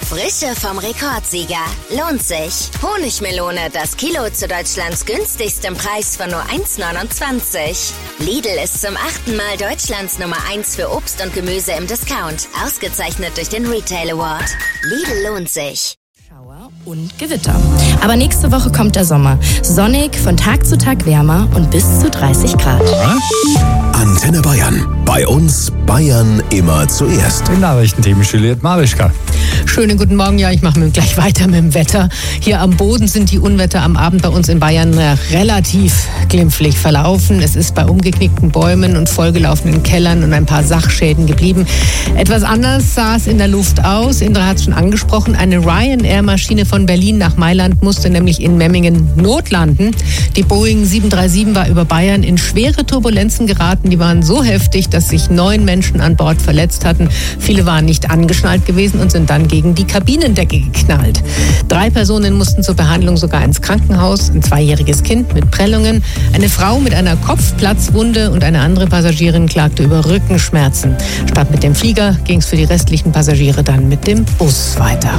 Frische vom Rekordsieger. Lohnt sich. Honigmelone, das Kilo zu Deutschlands günstigstem Preis von nur 1,29. Lidl ist zum 8. Mal Deutschlands Nummer 1 für Obst und Gemüse im Discount. Ausgezeichnet durch den Retail Award. Lidl lohnt sich. Schauer und Gewitter. Aber nächste Woche kommt der Sommer. Sonnig, von Tag zu Tag wärmer und bis zu 30 Grad. Antenne Bayern. Bei uns Bayern immer zuerst. Im Nachrichtenteam Juliette Marischka. Schönen guten Morgen. Ja, ich mache gleich weiter mit dem Wetter. Hier am Boden sind die Unwetter am Abend bei uns in Bayern relativ glimpflich verlaufen. Es ist bei umgeknickten Bäumen und vollgelaufenen Kellern und ein paar Sachschäden geblieben. Etwas anders sah es in der Luft aus. Indra hat es schon angesprochen. Eine Ryanair-Maschine von Berlin nach Mailand musste nämlich in Memmingen notlanden. Die Boeing 737 war über Bayern in schwere Turbulenzen geraten. Die waren so heftig, dass sich 9 Menschen an Bord verletzt hatten. Viele waren nicht angeschnallt gewesen und sind dann gegen die Kabinendecke geknallt. 3 Personen mussten zur Behandlung sogar ins Krankenhaus. Ein 2-jähriges Kind mit Prellungen, eine Frau mit einer Kopfplatzwunde und eine andere Passagierin klagte über Rückenschmerzen. Statt mit dem Flieger ging es für die restlichen Passagiere dann mit dem Bus weiter.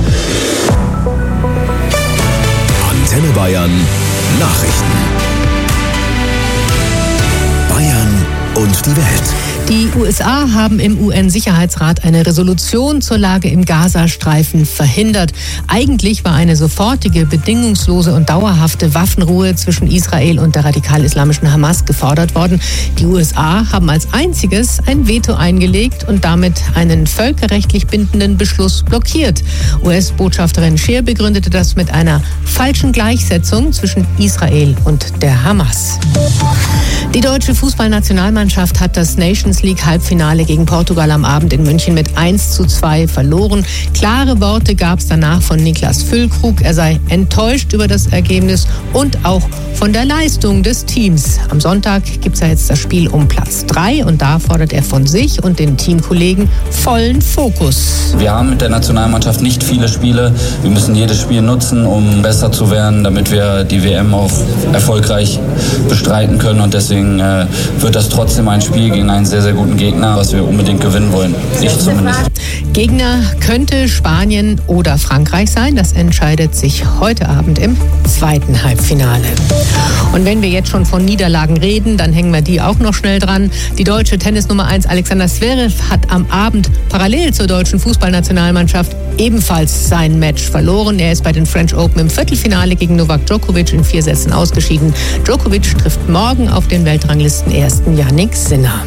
Antenne Bayern Nachrichten. Bayern und die Welt. Die USA haben im UN-Sicherheitsrat eine Resolution zur Lage im Gazastreifen verhindert. Eigentlich war eine sofortige, bedingungslose und dauerhafte Waffenruhe zwischen Israel und der radikal-islamischen Hamas gefordert worden. Die USA haben als einziges ein Veto eingelegt und damit einen völkerrechtlich bindenden Beschluss blockiert. US-Botschafterin Scheer begründete das mit einer falschen Gleichsetzung zwischen Israel und der Hamas. Die deutsche Fußballnationalmannschaft hat das Nations League Halbfinale gegen Portugal am Abend in München mit 1:2 verloren. Klare Worte gab es danach von Niklas Füllkrug. Er sei enttäuscht über das Ergebnis und auch von der Leistung des Teams. Am Sonntag gibt es ja jetzt das Spiel um Platz 3 und da fordert er von sich und den Teamkollegen vollen Fokus. Wir haben mit der Nationalmannschaft nicht viele Spiele. Wir müssen jedes Spiel nutzen, um besser zu werden, damit wir die WM auch erfolgreich bestreiten können. Und deswegen wird das trotzdem ein Spiel gegen einen sehr, sehr guten Gegner, was wir unbedingt gewinnen wollen. Ich zumindest. Gegner könnte Spanien oder Frankreich sein. Das entscheidet sich heute Abend im 2. Halbfinale. Und wenn wir jetzt schon von Niederlagen reden, dann hängen wir die auch noch schnell dran. Die deutsche Tennis-Nummer 1 Alexander Zverev hat am Abend parallel zur deutschen Fußballnationalmannschaft ebenfalls sein Match verloren. Er ist bei den French Open im Viertelfinale gegen Novak Djokovic in 4 Sätzen ausgeschieden. Djokovic trifft morgen auf den Weltranglistenersten Jannik Sinner.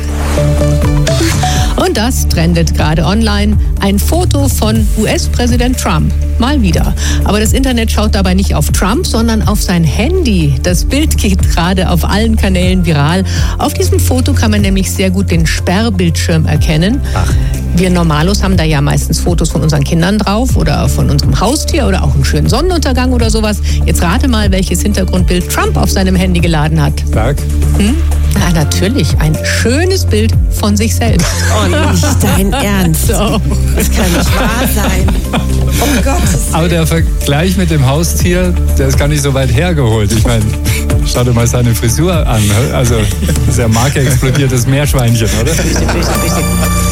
Und das trendet gerade online. Ein Foto von US-Präsident Trump. Mal wieder. Aber das Internet schaut dabei nicht auf Trump, sondern auf sein Handy. Das Bild geht gerade auf allen Kanälen viral. Auf diesem Foto kann man nämlich sehr gut den Sperrbildschirm erkennen. Wir Normalos haben da ja meistens Fotos von unseren Kindern drauf oder von unserem Haustier oder auch einen schönen Sonnenuntergang oder sowas. Jetzt rate mal, welches Hintergrundbild Trump auf seinem Handy geladen hat. Sag. Ja, natürlich. Ein schönes Bild von sich selbst. Oh, nicht dein Ernst. So. Das kann nicht wahr sein. Oh Gott. Aber der Vergleich mit dem Haustier, der ist gar nicht so weit hergeholt. Ich meine, schau dir mal seine Frisur an. Also, das ist ja markeexplodiertes Meerschweinchen, oder? Richtig.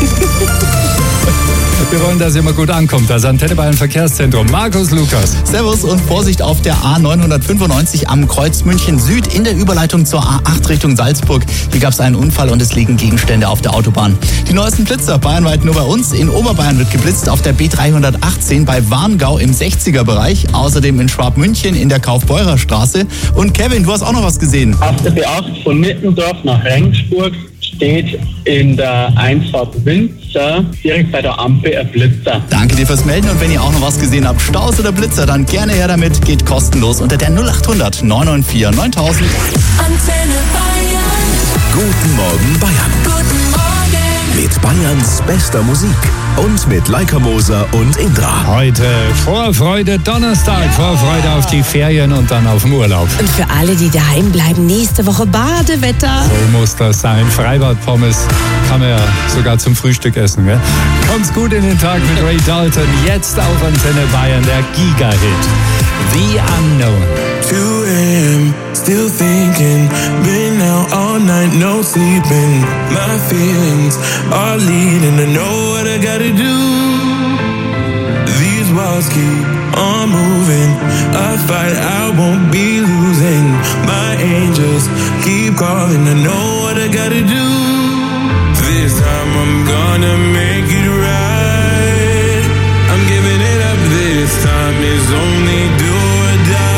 Wir wollen, dass ihr mal gut ankommt. Das Antenne Bayern Verkehrszentrum. Markus Lukas. Servus und Vorsicht auf der A995 am Kreuz München Süd in der Überleitung zur A8 Richtung Salzburg. Hier gab es einen Unfall und es liegen Gegenstände auf der Autobahn. Die neuesten Blitzer bayernweit nur bei uns. In Oberbayern wird geblitzt auf der B318 bei Warngau im 60er-Bereich. Außerdem in Schwabmünchen in der Kaufbeurer Straße. Und Kevin, du hast auch noch was gesehen. Auf der B8 von Mittendorf nach Regensburg steht in der Einfahrt Winzer direkt bei der Ampel ein Blitzer. Danke dir fürs Melden und wenn ihr auch noch was gesehen habt, Staus oder Blitzer, dann gerne her damit. Geht kostenlos unter der 0800 994 9000. Antenne Bayern. Guten Morgen Bayern. Guten Morgen. Mit Bayerns bester Musik und mit Leica Moser und Indra. Heute Vorfreude Donnerstag, Vorfreude auf die Ferien und dann auf den Urlaub. Und für alle, die daheim bleiben, nächste Woche Badewetter. So muss das sein. Freibad-Pommes kann man ja sogar zum Frühstück essen. Gell? Kommt's gut in den Tag mit Ray Dalton. Jetzt auf Antenne Bayern, der Giga-Hit. The Unknown. 2 a.m. still thinking, been out all night, no sleeping. My feelings are leading to know what I gotta do. These walls keep on moving. A fight I won't be losing. My angels keep calling. I know what I gotta do. This time I'm gonna make it right. I'm giving it up this time. It's only do or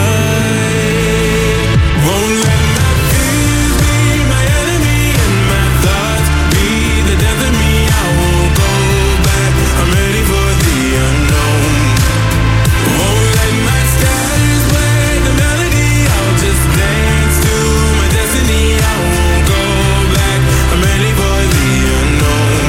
die. Won't let my fears be my enemy and my thoughts be the death of me. I won't go back. I'm ready for the unknown. Won't let my stars play the melody. I'll just dance to my destiny. I won't go back. I'm ready for the unknown.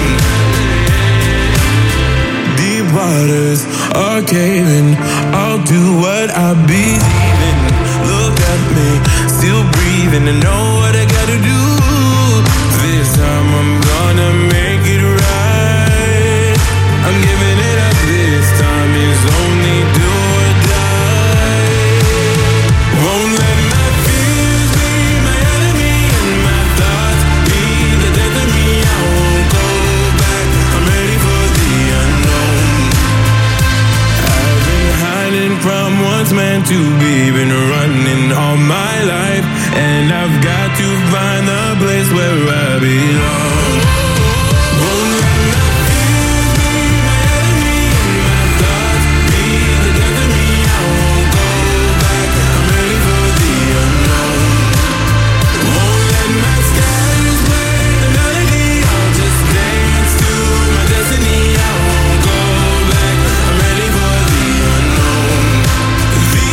Deep waters are caving. I'll do what I believe in. Look at me, still breathing. I know what I gotta do. This time I'm gonna make it right. I'm giving it up this time. It's only do or die. Won't let my fears be my enemy and my thoughts be the death of me. I won't go back. I'm ready for the unknown. I've been hiding from what's meant to be. Been running all my life, and I've got to find the place where I belong. Won't let my fears be my enemy and my thoughts be the death of me. I won't go back. I'm ready for the unknown. Won't let my skies play the melody. I'll just dance to my destiny. I won't go back. I'm ready for the unknown. The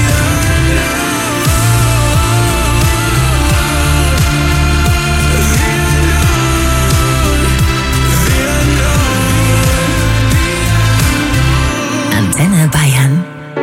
Antenne Bayern.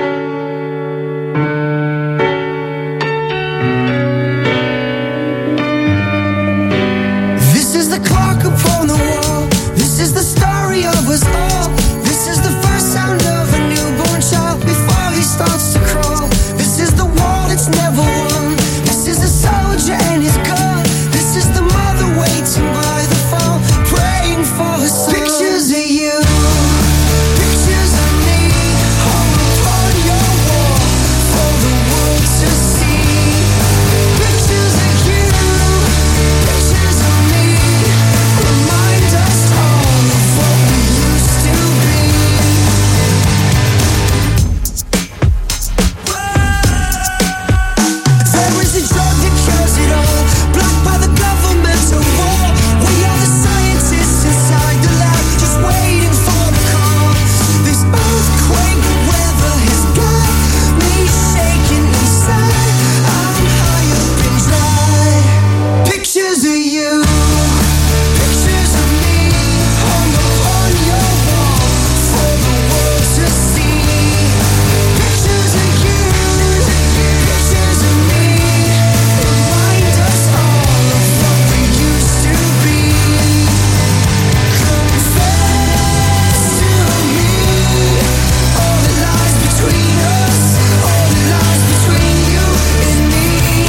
This is the clock upon the wall. This is the story of us all. This is the first sound of a newborn child before he starts to crawl. This is the war that's never won. This is the soldier and his gun. This is the mother waiting by the phone, praying for her son. Pictures of you, pictures of me, hung upon your wall for the world to see. Pictures of you, pictures of me, remind us all of what we used to be. There is a drug that cures it all, blocked by the governmental war. We are the scientists inside the lab, just waiting for the call. This earthquake weather has got me shaking inside. I'm high up and dry. Pictures of you, pictures of me, hung upon your wall for the world to see. Pictures of you, pictures of me, remind us all of what we used to be. Confess to me all that lies between us, all that lies between you and me.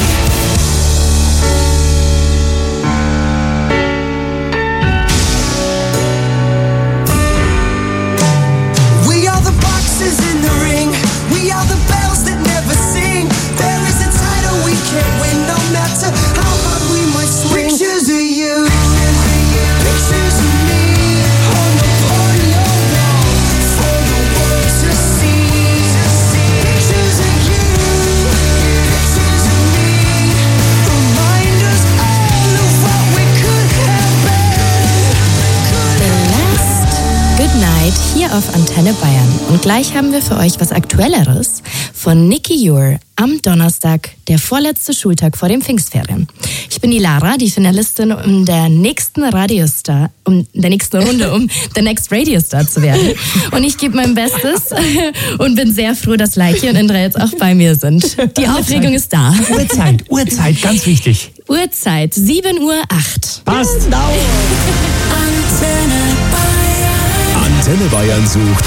We are the boxes in the ring. We are the bells that never sing. There is a title we can't win, no matter how hard we might swing. Pictures of you, pictures of me, hung upon your wall for the world to see. Pictures of you, pictures of me, remind us all of what we could have been. The Last Good Night hier auf Antenne Bayern. Und gleich haben wir für euch was Aktuelleres von Nicky Ure am Donnerstag, der vorletzte Schultag vor den Pfingstferien. Ich bin die Lara, die Finalistin um der nächsten Radiostar, um der nächsten Runde, um der Next Radiostar zu werden. Und ich gebe mein Bestes und bin sehr froh, dass Leiki und Indra jetzt auch bei mir sind. Die Aufregung ist da. Uhrzeit, ganz wichtig. Uhrzeit, 7:08 Uhr. Passt. Antenne Bayern sucht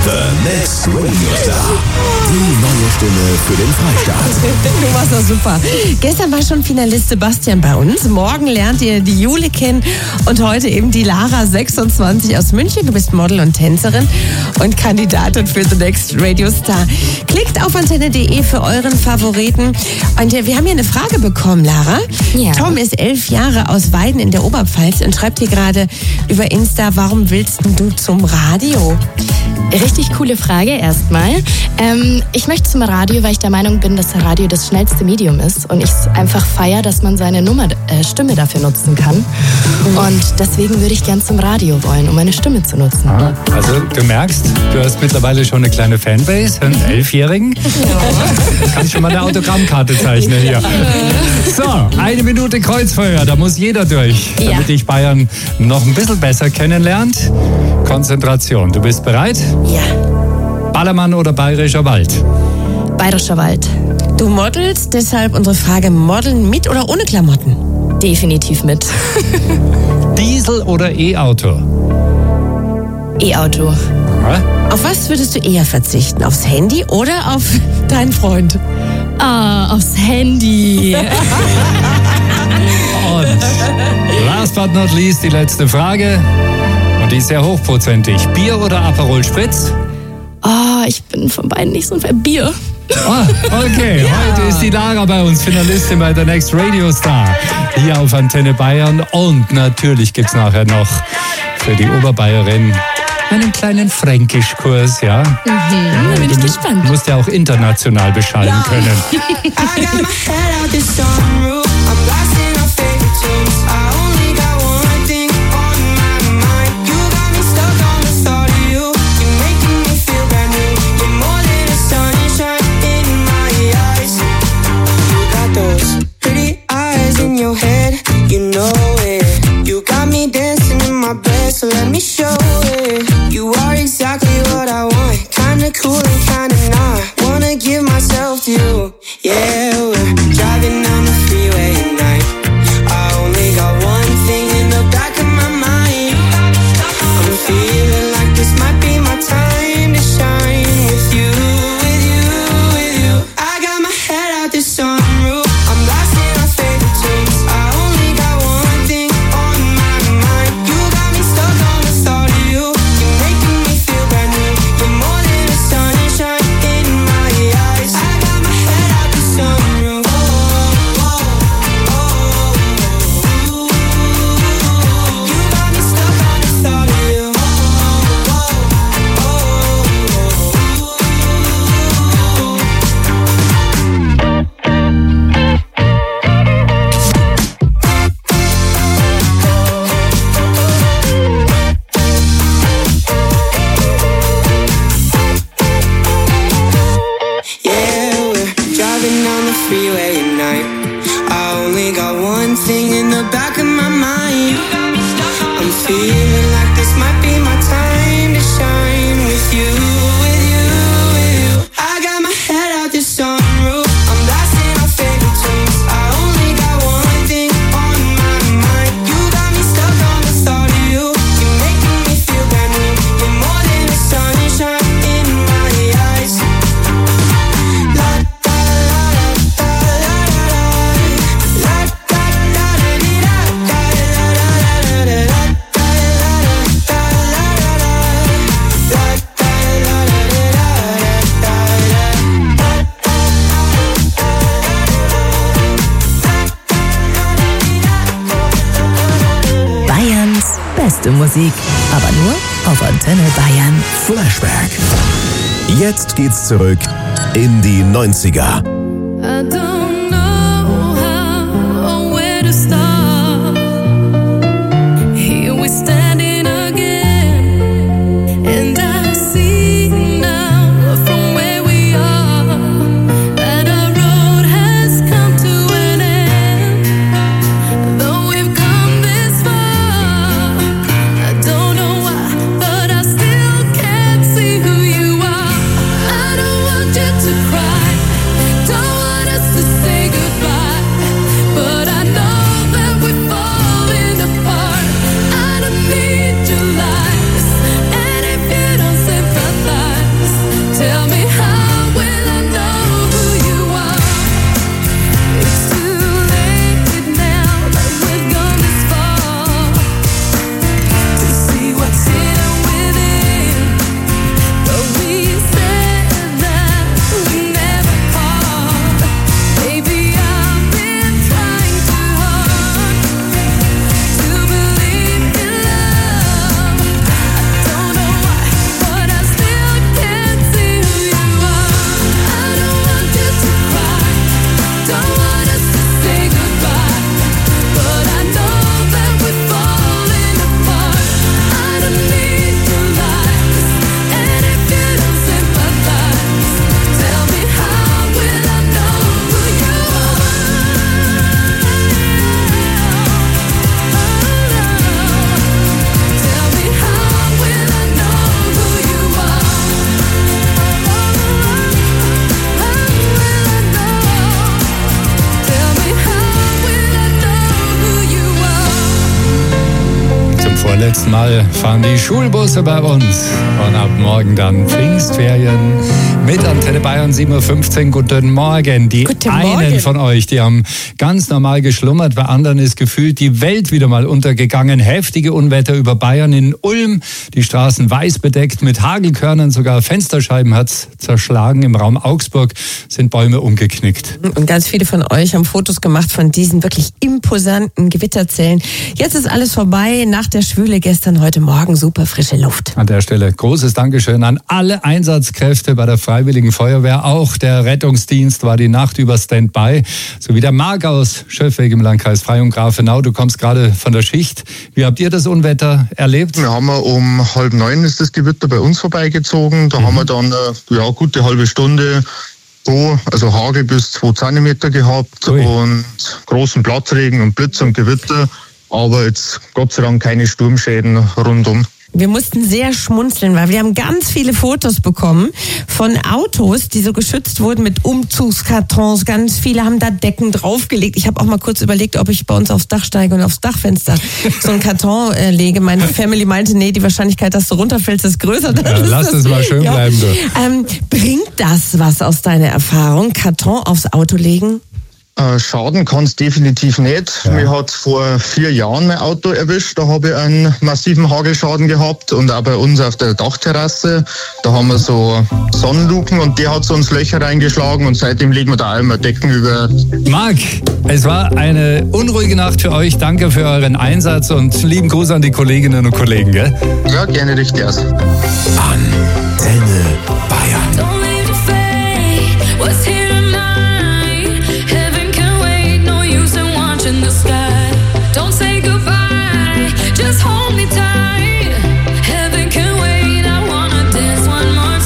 The Next Radio Star. Die neue Stimme für den Freistaat. Du warst doch super. Gestern war schon Finalist Sebastian bei uns. Morgen lernt ihr die Jule kennen und heute eben die Lara, 26 aus München. Du bist Model und Tänzerin und Kandidatin für The Next Radio Star. Klickt auf antenne.de für euren Favoriten. Und wir haben hier eine Frage bekommen, Lara. Ja. Tom ist 11 Jahre aus Weiden in der Oberpfalz und schreibt hier gerade über Insta, warum willst denn du zum Radio? Richtig coole Frage erstmal. Ich möchte zum Radio, weil ich der Meinung bin, dass Radio das schnellste Medium ist und ich es einfach feiere, dass man seine Stimme dafür nutzen kann. Und deswegen würde ich gern zum Radio wollen, um meine Stimme zu nutzen. Ah, also du merkst, du hast mittlerweile schon eine kleine Fanbase, einen 11-Jährigen. Du kannst schon mal eine Autogrammkarte zeichnen hier. So, 1 Minute Kreuzfeuer, da muss jeder durch, damit dich Bayern noch ein bisschen besser kennenlernt. Konzentration, du bist bereit? Ja. Ballermann oder Bayerischer Wald? Bayerischer Wald. Du modelst, deshalb unsere Frage, modeln mit oder ohne Klamotten? Definitiv mit. Diesel oder E-Auto? E-Auto. Auf was würdest du eher verzichten? Aufs Handy oder auf deinen Freund? Aufs Handy. Und last but not least die letzte Frage. Und die ist sehr hochprozentig. Bier oder Aperol Spritz? Ich bin von beiden nicht so ein Fan. Bier. Okay, heute ist die Lara bei uns, Finalistin bei The Next Radio Star. Hier auf Antenne Bayern. Und natürlich gibt's nachher noch für die Oberbayerin einen kleinen Fränkischkurs, ja? Da bin ich gespannt. Du musst ja auch international beschallen können. So let me show it. You are exactly what I want. Kinda cool and kinda not. Wanna give myself to you. Yeah, we're driving down the freeway at night. I only got one thing in the back of my mind. I'm feeling like this might be my time to shine with you, with you, with you. I got my head out the sunroof. I'm blasting our favorite tunes. I only got one thing on my mind. You got me stuck on the thought of you. You're making me feel brand new. You're more than the sunshine in my eyes. I got my head out the sunroof. You got me stuck on the thought of you. Yeah, we're driving down the freeway at night. I only got one thing in the back of my mind. I'm feeling like this might be my time to shine with you, with you, with you. I got my head out the sunroof. I'm blasting our favorite tunes. I only got one thing on my mind. You got me stuck on the thought of you. You're making me feel brand new. You're more than the sunshine in my eyes. La da la da la la la da da da dee da da la la la la Bayerns beste Musik, aber nur auf Antenne Bayern. Flashback. Jetzt geht's zurück in die 90er. I don't know how or where to start. Here we standing again, and I see now from where we are that our road has come to an end. Though we've come this far, I don't know why, but I still can't see who you are. I don't want you to cry. letzten Mal fahren die Schulbusse bei uns. Und ab morgen dann Pfingstferien mit Antenne Bayern 7.15 Uhr. Guten Morgen. Die Guten einen Morgen. von euch, die haben ganz normal geschlummert. Bei anderen ist gefühlt die Welt wieder mal untergegangen. Heftige Unwetter über Bayern. In Ulm die Straßen weiß bedeckt mit Hagelkörnern. Sogar Fensterscheiben hat's zerschlagen. Im Raum Augsburg sind Bäume umgeknickt. Und ganz viele von euch haben Fotos gemacht von diesen wirklich imposanten Gewitterzellen. Jetzt ist alles vorbei. Nach der Schwüle gestern, heute Morgen super frische Luft. An der Stelle großes Dankeschön an alle Einsatzkräfte bei der Freiwilligen Feuerwehr. Auch der Rettungsdienst war die Nacht über Standby. Sowie der Marc aus Schöffweg im Landkreis Freyung Grafenau. Du kommst gerade von der Schicht. Wie habt ihr das Unwetter erlebt? Wir haben um 8:30 ist das Gewitter bei uns vorbeigezogen. Da haben wir dann gute halbe Stunde also Hagel bis 2 Zentimeter gehabt. Ui. Und großen Platzregen und Blitz und Gewitter. Aber jetzt Gott sei Dank keine Sturmschäden rundum. Wir mussten sehr schmunzeln, weil wir haben ganz viele Fotos bekommen von Autos, die so geschützt wurden mit Umzugskartons. Ganz viele haben da Decken draufgelegt. Ich habe auch mal kurz überlegt, ob ich bei uns aufs Dach steige und aufs Dachfenster so einen Karton lege. Meine Family meinte, nee, die Wahrscheinlichkeit, dass du runterfällst, ist größer. Ja, lass es mal schön bleiben. Du. Bringt das was aus deiner Erfahrung? Karton aufs Auto legen? Schaden kann es definitiv nicht. Ja. Mir hat vor 4 Jahren mein Auto erwischt. Da habe ich einen massiven Hagelschaden gehabt. Und auch bei uns auf der Dachterrasse, da haben wir so Sonnenluken und der hat so ins Löcher reingeschlagen und seitdem legen wir da auch immer Decken über. Marc, es war eine unruhige Nacht für euch. Danke für euren Einsatz und lieben Gruß an die Kolleginnen und Kollegen. Gell? Ja, gerne richtig aus. Antenne Bayern. Don't leave the fate. What's here tonight? Heaven can wait. No use in watching the sky. Don't say goodbye. Just hold me tight. Heaven can wait. I wanna dance one more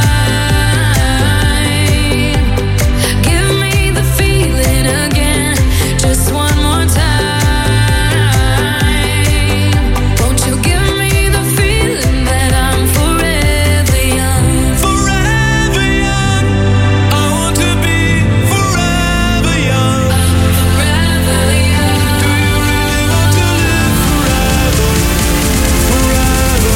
time. Give me the feeling again. Just one more time. Won't you give me the feeling that I'm forever young? Forever young. I want to be forever young. Forever young. Do you really want to live forever? Forever,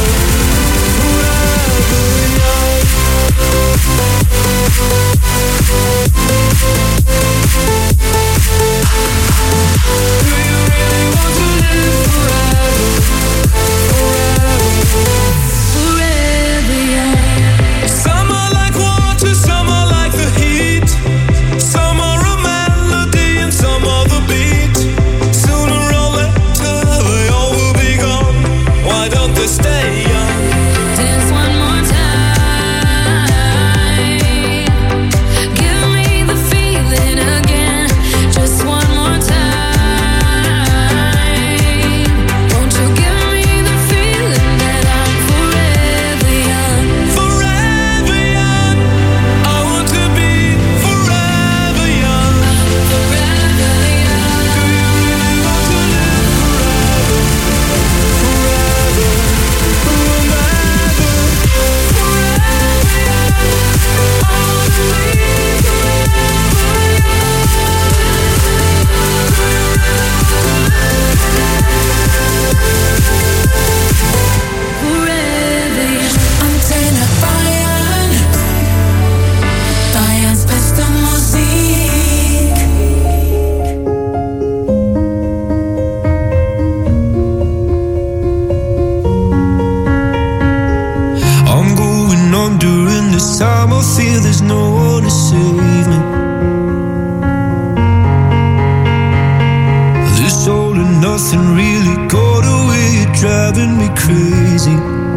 do you really want to live forever? Forever young. Some are like water, some are like the heat. Some are a melody and some are the beat. Sooner or later they all will be gone. Why don't they stay young? Dance one more time. Give me the feeling again. Just one more time. Won't you give me the feeling that I'm forever young? Forever young. I want to be forever young. Forever young. Do you really want to live forever? Forever, Forever young. Antenne Bayern, Bayerns beste Musik. I'm going on during this time. I feel there's no one to save me. This all and nothing really got away, driving me crazy.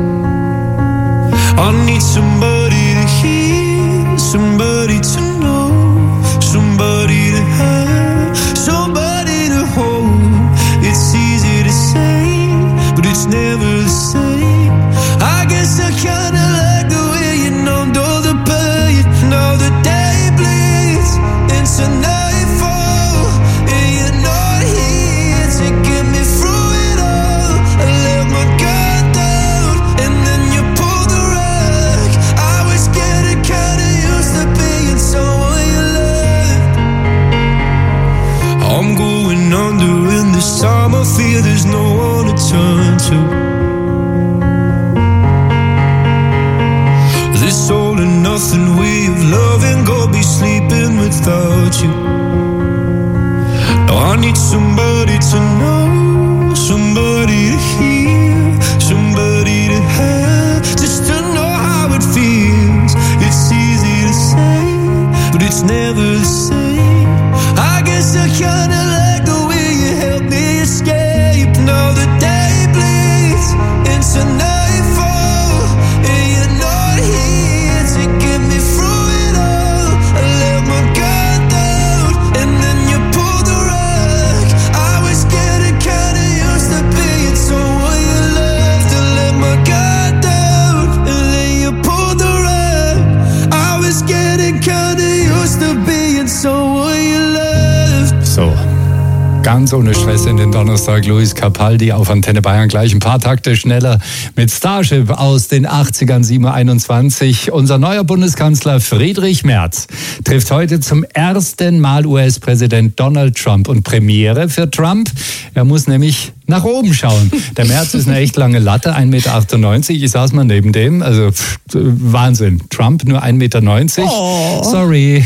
I need somebody to hear, somebody to know, somebody to have, somebody to hold. It's easy to say, but it's never the same. I guess I kinda like the way you numbed all the pain. Now the day bleeds into nightfall, and you're not here to get me through it all. I let my guard down, and then you pulled the rug. I was getting kinda used to being someone you loved. I'm going under in this time. I feel there's no one to turn to. way of loving, go be sleeping without you. Now I need somebody to know, somebody to hear, somebody to have, just to know how it feels. It's easy to say, but it's never the same. I guess I kinda like the way you help me escape. Now the day bleeds into nightfall, and you're not here to get me through it all. I let my guard down, and then you pulled the rug. I was getting kinda used to being someone you loved. I let my guard down, and then you pulled the rug. I was getting kinda used to being someone you loved. So, ganz ohne Stress in den Donnerstag. Luis Capaldi auf Antenne Bayern, gleich ein paar Takte schneller mit Starship aus den 80ern, 7:21. Unser neuer Bundeskanzler Friedrich Merz trifft heute zum ersten Mal US-Präsident Donald Trump. Und Premiere für Trump, er muss nämlich nach oben schauen. Der Merz ist eine echt lange Latte, 1,98 Meter. Ich saß mal neben dem, also Wahnsinn. Trump nur 1,90 Meter. Oh. Sorry.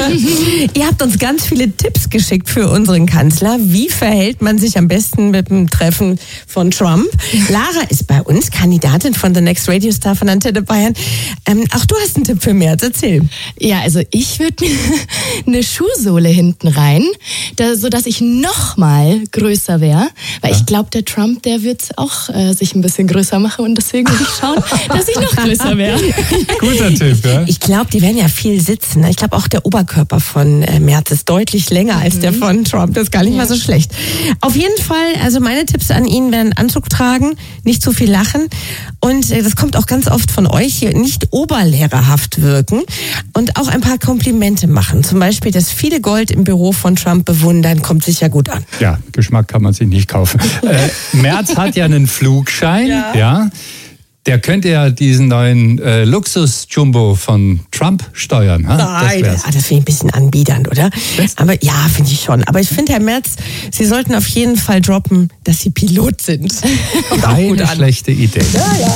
Ihr habt uns ganz viele Tipps geschickt für unseren Kanzler. Wie verhält man sich am besten mit dem Treffen von Trump? Lara ist bei uns, Kandidatin von The Next Radio Star von Antenne Bayern. Auch du hast einen Tipp für Merz, erzähl. Ja, also ich würde mir eine Schuhsohle hinten rein, sodass ich noch mal größer wäre. Weil ich glaube, der Trump, der wird auch sich ein bisschen größer machen und deswegen würde ich schauen, dass ich noch größer wäre. Guter Tipp, ja? Ich glaube, die werden ja viel sitzen. Ich glaube, auch der Oberkörper von Merz ist deutlich länger als der von Trump. Das ist gar nicht mal so schlecht. Auf jeden Fall, also meine Tipps an ihn wären Anzug tragen, nicht zu viel lachen und das kommt auch ganz oft von euch hier, nicht oberlehrerhaft wirken und auch ein paar Komplimente machen. Zum Beispiel das viele Gold im Büro von Trump bewundern, kommt sicher gut an. Ja, Geschmack kann man sich nicht kaufen. Merz hat ja einen Flugschein, ja. Der könnte ja diesen neuen Luxus-Jumbo von Trump steuern. Ha? Nein, das finde ich ein bisschen anbiedernd, oder? Aber ja, finde ich schon. Aber ich finde, Herr Merz, Sie sollten auf jeden Fall droppen, dass Sie Pilot sind. Keine schlechte Idee. Ja.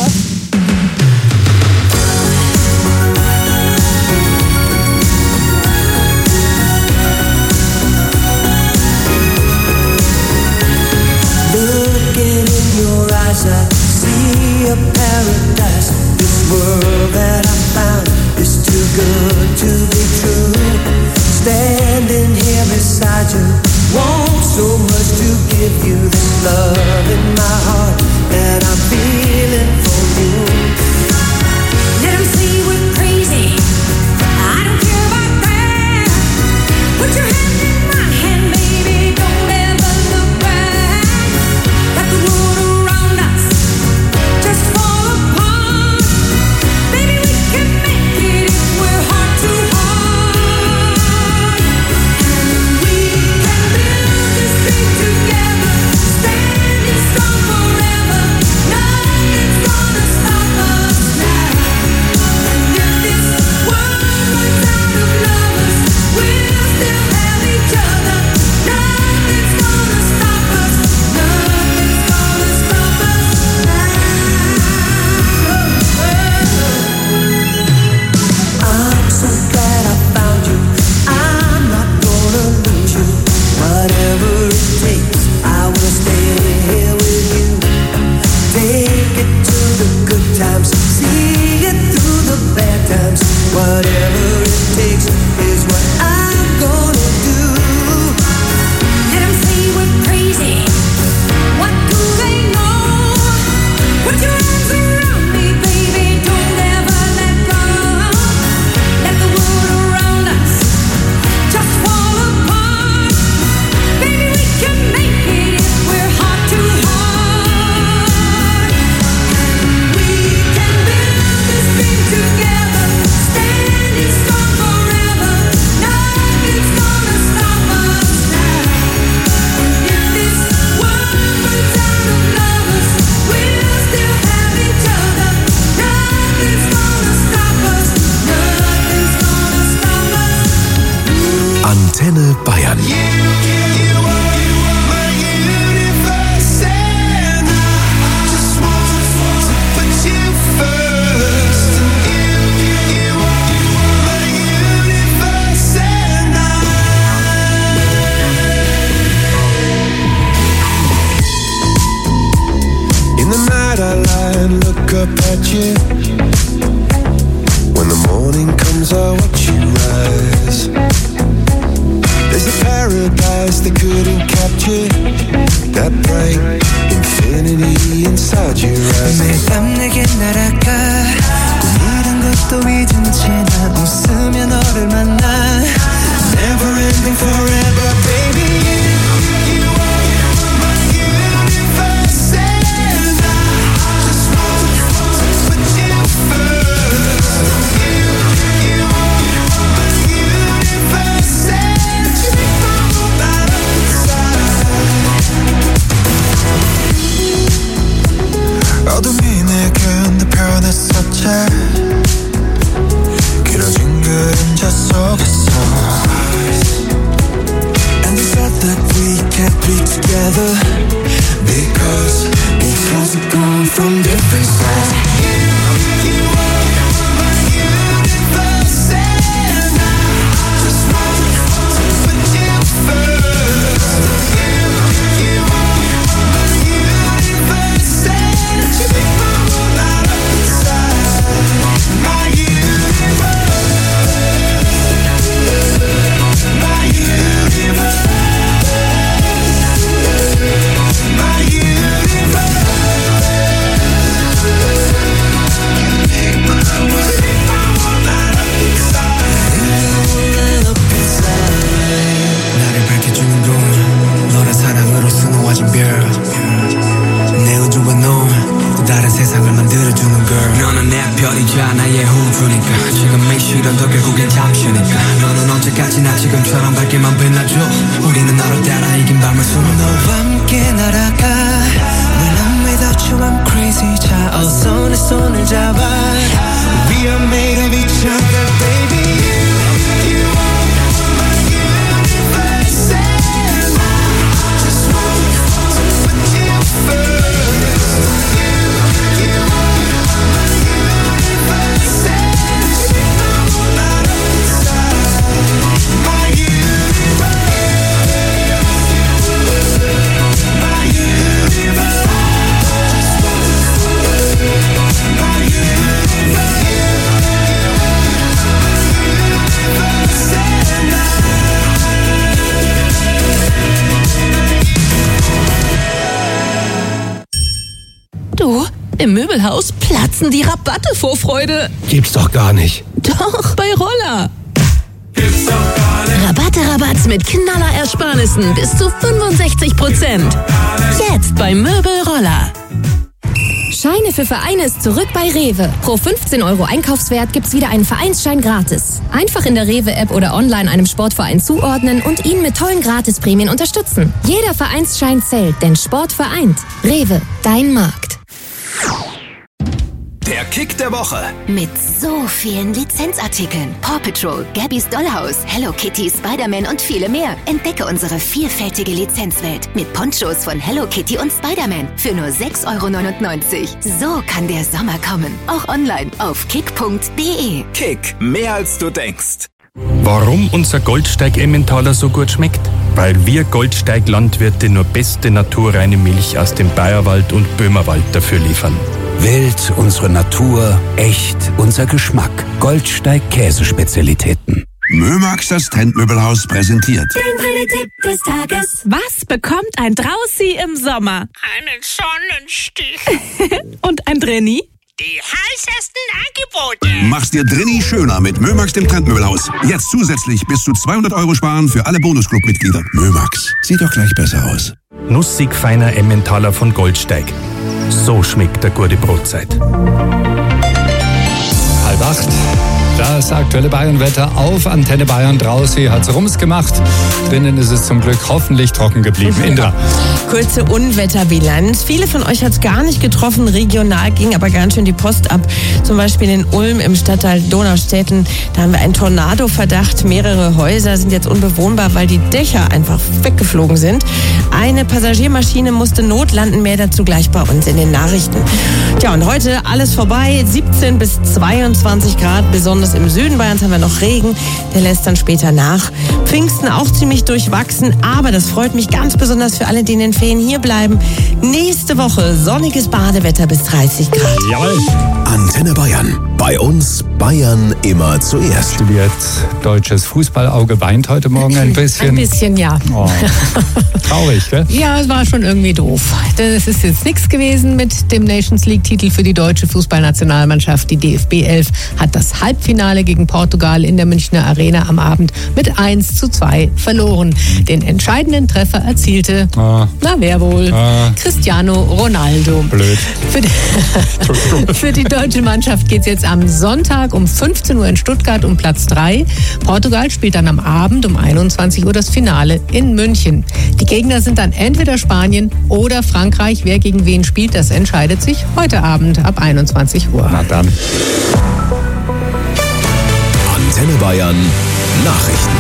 I see a paradise. This world that I found is too good to be true. Standing here beside you, want so much to give you this love in my heart that I'm feeling for you. Let 'em see we're crazy. I don't care about that. Put your hand in my hand, baby. Don't ever look back. Got the world around us. Just fall apart. Baby, we can make it if we're heart to heart. And we can build this thing together. Standing strong forever. Nothing's gonna stop us now. And if this world runs out of lovers, we'll still have each other. Nothing's gonna stop us. Nothing's gonna stop us now. I'm so glad I found you. I'm not gonna lose you. Whatever it takes, I will stay here with you. Take it to the good times, see it through the bad times. Whatever it takes is what I'm gonna do. Let 'em see we're crazy. What do they know? Put your arms around me, baby. Don't ever let go. Let the world around us just fall apart. Baby, we can make it if we're heart to heart. And we can build this thing together. Standing strong forever. Nothing's gonna stop us now. And if this world runs out of lovers, we'll still have each other. Nothing's gonna stop us. Nothing's gonna stop us. Antenne Bayern. Put you first. at you. When the morning comes, I watch you rise. There's a paradise they couldn't capture. That bright infinity inside your eyes. 매일 밤 내게 날아가 꿈이란 것도 잊은 채 난 웃으며 너를 만나. Never ending forever, baby. You are my universe, and I just want to put you first. You are my universe, and you make my whole life inside. 어둠이 내게 흔들펴냈었지. 길어진 그림자 속에서. And they said that we can't be together because we're gone from different sides. You are my universe, and I just want to put you first. You are my universe, and you make my whole life inside. My universe. 나를 밝혀주는 건 너란 사랑으로 수놓아진 별. 내 우주와 넌 또 다른 세상을 만들어주는 girl. 너는 내 별이자 나의 호주니까 지금의 시련도 결국엔 잠시니까. 너는 언제까지나 지금처럼 밝게만 빛나줘. 우리는 너를 따라 이긴 밤을 수놓아. 너와 함께 날아가. When I'm without you I'm crazy. 자 어서 내 손을 잡아. We are made of each other, baby. You are my universe, and I just want to put you first. You are my universe, and you make my whole life inside. My universe, my universe, my universe. Du, im Möbelhaus platzen die Rabatte vor Freude. Gibt's doch gar nicht. Doch, bei Roller. Rabatte mit Knallerersparnissen bis zu 65%. Jetzt bei Möbelroller. Scheine für Vereine ist zurück bei Rewe. Pro 15 € Einkaufswert gibt's wieder einen Vereinsschein gratis. Einfach in der Rewe-App oder online einem Sportverein zuordnen und ihn mit tollen Gratisprämien unterstützen. Jeder Vereinsschein zählt, denn Sport vereint. Rewe, dein Markt. Der Kick der Woche. Mit so vielen Lizenzartikeln. Paw Patrol, Gabby's Dollhouse, Hello Kitty, Spider-Man und viele mehr. Entdecke unsere vielfältige Lizenzwelt mit Ponchos von Hello Kitty und Spider-Man für nur 6,99 €. So kann der Sommer kommen. Auch online auf kick.de. Kick, mehr als du denkst. Warum unser Goldsteig Emmentaler so gut schmeckt? Weil wir Goldsteig-Landwirte nur beste naturreine Milch aus dem Bayerwald und Böhmerwald dafür liefern. Wild, unsere Natur, echt, unser Geschmack. Goldsteig Käsespezialitäten. Mömax, das Trendmöbelhaus, präsentiert. Der Tipp des Tages. Was bekommt ein Draußi im Sommer? Einen Sonnenstich. Und ein Drenni? Die heißesten Angebote. Mach's dir drinni schöner mit Mömax, dem Trendmöbelhaus. Jetzt zusätzlich bis zu 200 € sparen für alle Bonusclub-Mitglieder. Mömax, sieht doch gleich besser aus. Nussig feiner Emmentaler von Goldsteig. So schmeckt der gute Brotzeit. 7:30. Das aktuelle Bayernwetter auf Antenne Bayern. Draußen hat es Rums gemacht. Drinnen ist es zum Glück hoffentlich trocken geblieben. Indra. Kurze Unwetterbilanz. Viele von euch hat es gar nicht getroffen. Regional ging aber ganz schön die Post ab. Zum Beispiel in Ulm im Stadtteil Donaustetten. Da haben wir einen Tornado-Verdacht. Mehrere Häuser sind jetzt unbewohnbar, weil die Dächer einfach weggeflogen sind. Eine Passagiermaschine musste notlanden. Mehr dazu gleich bei uns in den Nachrichten. Tja, und heute alles vorbei. 17 bis 22 Grad. Besonders besonders im Süden Bayerns haben wir noch Regen, der lässt dann später nach. Pfingsten auch ziemlich durchwachsen, aber das freut mich ganz besonders für alle, die in den Ferien hier bleiben. Nächste Woche sonniges Badewetter bis 30 Grad. Jawohl. Antenne Bayern. Bei uns Bayern immer zuerst. Studiert deutsches Fußballauge weint heute Morgen ein bisschen. Ein bisschen, ja. Oh. Traurig, gell? Ja, es war schon irgendwie doof. Es ist jetzt nichts gewesen mit dem Nations League-Titel für die deutsche Fußballnationalmannschaft. Die DFB 11 hat das Halbfinale gegen Portugal in der Münchner Arena am Abend mit 1:2 verloren. Den entscheidenden Treffer erzielte, wer wohl? Cristiano Ronaldo. Blöd. Für die deutsche Mannschaft geht es jetzt am Sonntag um 15 Uhr in Stuttgart um Platz 3. Portugal spielt dann am Abend um 21 Uhr das Finale in München. Die Gegner sind dann entweder Spanien oder Frankreich. Wer gegen wen spielt, das entscheidet sich heute Abend ab 21 Uhr. Na dann. Antenne Bayern Nachrichten.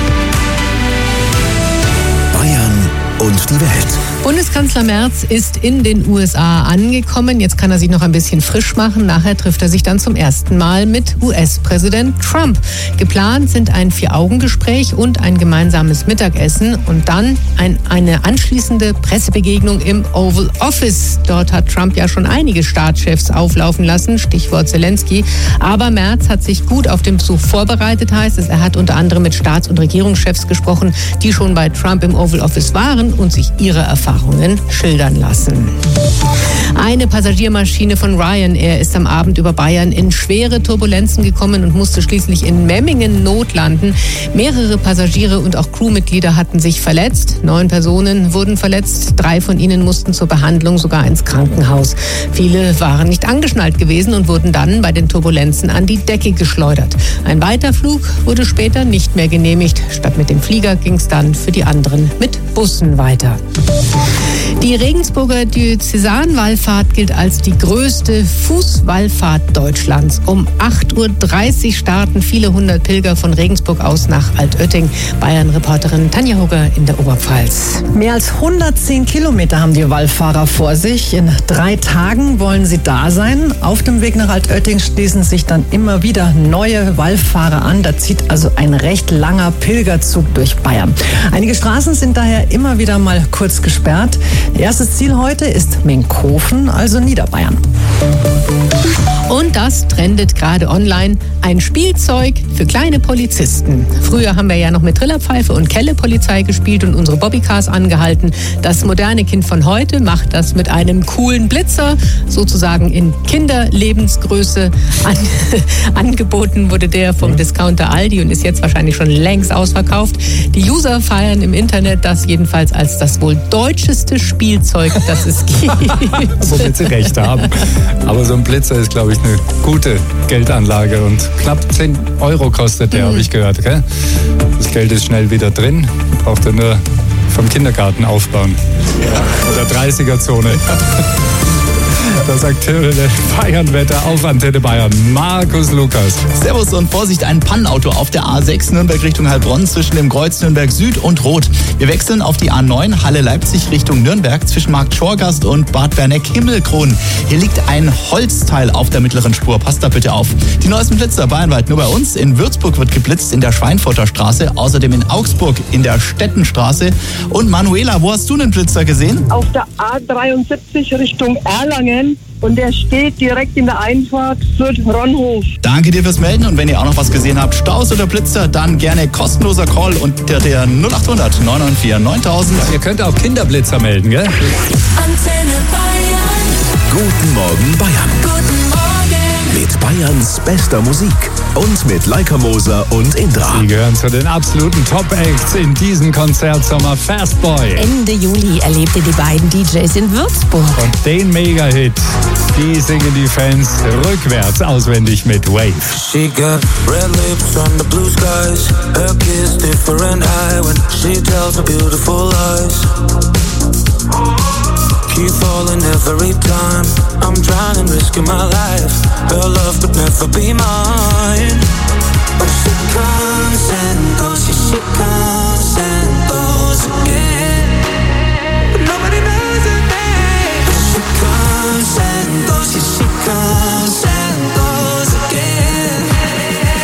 Bayern und die Welt. Bundeskanzler Merz ist in den USA angekommen. Jetzt kann er sich noch ein bisschen frisch machen. Nachher trifft er sich dann zum ersten Mal mit US-Präsident Trump. Geplant sind ein 4-Augen-Gespräch und ein gemeinsames Mittagessen und dann eine anschließende Pressebegegnung im Oval Office. Dort hat Trump ja schon einige Staatschefs auflaufen lassen, Stichwort Zelensky. Aber Merz hat sich gut auf den Besuch vorbereitet, heißt es. Er hat unter anderem mit Staats- und Regierungschefs gesprochen, die schon bei Trump im Oval Office waren und sich ihre Erfahrungen schildern lassen. Eine Passagiermaschine von Ryanair ist am Abend über Bayern in schwere Turbulenzen gekommen und musste schließlich in Memmingen notlanden. Mehrere Passagiere und auch Crewmitglieder hatten sich verletzt. 9 Personen wurden verletzt. 3 von ihnen mussten zur Behandlung sogar ins Krankenhaus. Viele waren nicht angeschnallt gewesen und wurden dann bei den Turbulenzen an die Decke geschleudert. Ein Weiterflug wurde später nicht mehr genehmigt. Statt mit dem Flieger ging es dann für die anderen mit Bussen weiter. Die Regensburger Diözesanwallfahrt gilt als die größte Fußwallfahrt Deutschlands. Um 8:30 Uhr starten viele hundert Pilger von Regensburg aus nach Altötting. Bayern-Reporterin Tanja Hugger in der Oberpfalz. Mehr als 110 Kilometer haben die Wallfahrer vor sich. In 3 Tagen wollen sie da sein. Auf dem Weg nach Altötting schließen sich dann immer wieder neue Wallfahrer an. Da zieht also ein recht langer Pilgerzug durch Bayern. Einige Straßen sind daher immer wieder mal kurz gesperrt. Erstes Ziel heute ist Minkhofen, also Niederbayern. Und das trendet gerade online. Ein Spielzeug für kleine Polizisten. Früher haben wir ja noch mit Trillerpfeife und Kelle-Polizei gespielt und unsere Bobbycars angehalten. Das moderne Kind von heute macht das mit einem coolen Blitzer, sozusagen in Kinderlebensgröße. Angeboten wurde der vom Discounter Aldi und ist jetzt wahrscheinlich schon längst ausverkauft. Die User feiern im Internet das jedenfalls als das wohl deutscheste Spielzeug, das es gibt. Womit sie recht haben. Aber so ein Blitzer ist, glaube ich, eine gute Geldanlage und knapp 10 Euro kostet der, habe ich gehört. Gell? Das Geld ist schnell wieder drin, braucht er nur vom Kindergarten aufbauen. Oder 30er-Zone. Da sagt Bayernwetter auf Antenne Bayern. Markus Lukas. Servus und Vorsicht, ein Pannenauto auf der A6 Nürnberg Richtung Heilbronn zwischen dem Kreuz Nürnberg Süd und Rot. Wir wechseln auf die A9 Halle Leipzig Richtung Nürnberg zwischen Markt Schorgast und Bad Berneck-Himmelkron. Hier liegt ein Holzteil auf der mittleren Spur. Passt da bitte auf. Die neuesten Blitzer bayernweit nur bei uns. In Würzburg wird geblitzt in der Schweinfurter Straße, außerdem in Augsburg in der Stettenstraße. Und Manuela, wo hast du einen Blitzer gesehen? Auf der A73 Richtung Erlangen. Und der steht direkt in der Einfahrt für Ronhof. Danke dir fürs Melden und wenn ihr auch noch was gesehen habt, Staus oder Blitzer, dann gerne kostenloser Call unter der 0800 994 9000. Ihr könnt auch Kinderblitzer melden, gell? Antenne Bayern. Guten Morgen Bayern. Guten Morgen. Mit Bayerns bester Musik und mit Leica Moser und Indra. Die gehören zu den absoluten Top-Acts in diesem Konzertsommer Fastboy. Ende Juli erlebte die beiden DJs in Würzburg. Und den Mega-Hit, die singen die Fans rückwärts auswendig mit Wave. She got red lips on the blue skies. Her kiss different high when she tells her beautiful lies. Keep falling every time. I'm trying and risking my life. Her love could never be mine. But she comes and goes, she comes and goes again. But nobody knows her name. But she comes and goes, she comes and goes again.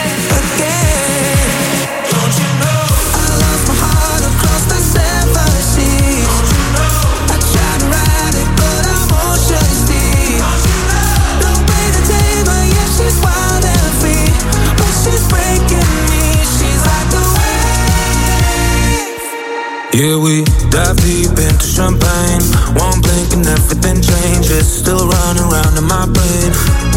Yeah, we dive deep into champagne. One blink and everything changes. Still running round in my brain.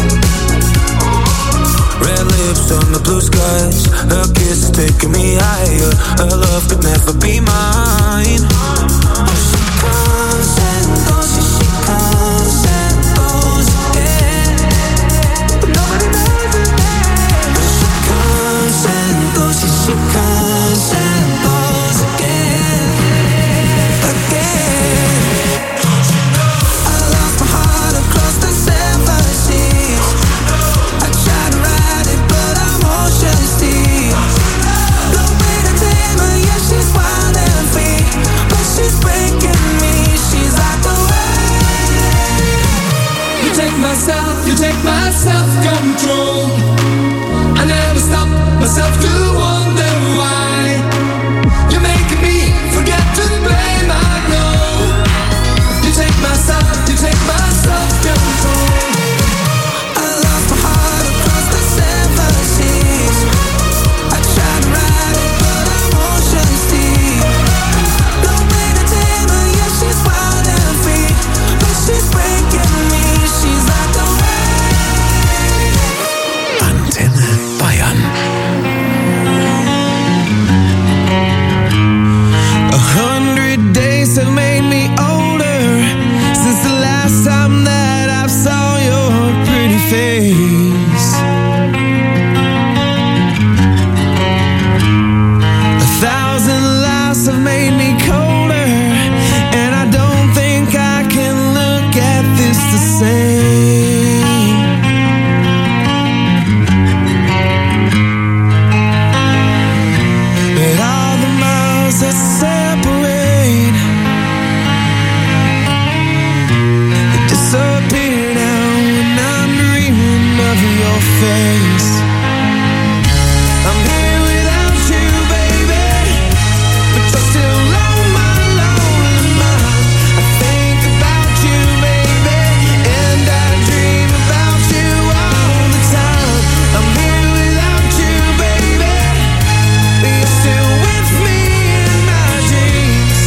Red lips on the blue skies. Her kiss is taking me higher. Her love could never be mine. She comes and goes, she comes and goes, yeah. Nobody knows her name. She comes and goes, she comes and goes again, again. I lost my heart across the 7 seas. I tried to ride it, but I'm ocean's deep. No way to tame her, yeah, she's wild and free. But she's breaking me, she's like a wave. You take my self-control. I never stop myself to wonder why. You're making me forget to blame, I know. You take my self-control. I lost my heart across the 7 seas. I tried to ride it, but I'm ocean's deep. No way to tame her, yeah, she's wild and free. But she's breaking me, she's like a wave. Antenne Bayern. 100 days have made me older since the last time that I saw your pretty face. 1,000 lives have made me colder, and I don't think I can look at this the same. But all the miles that separate disappear now when I'm dreaming of your face. I'm here without you, baby, but you're still on my lonely mind. I think about you, baby, and I dream about you all the time. I'm here without you, baby, but you're still with me in my dreams.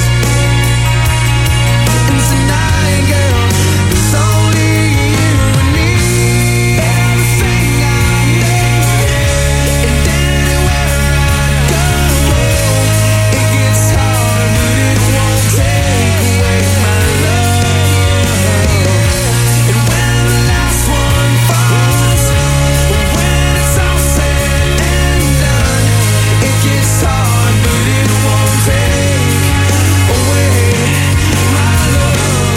And tonight, girl, it's only you and me. Everything I need, and anywhere I go, it gets hard, but it won't take away my love. And when the last one falls, when it's all said and done, it gets hard, but it won't take away my love.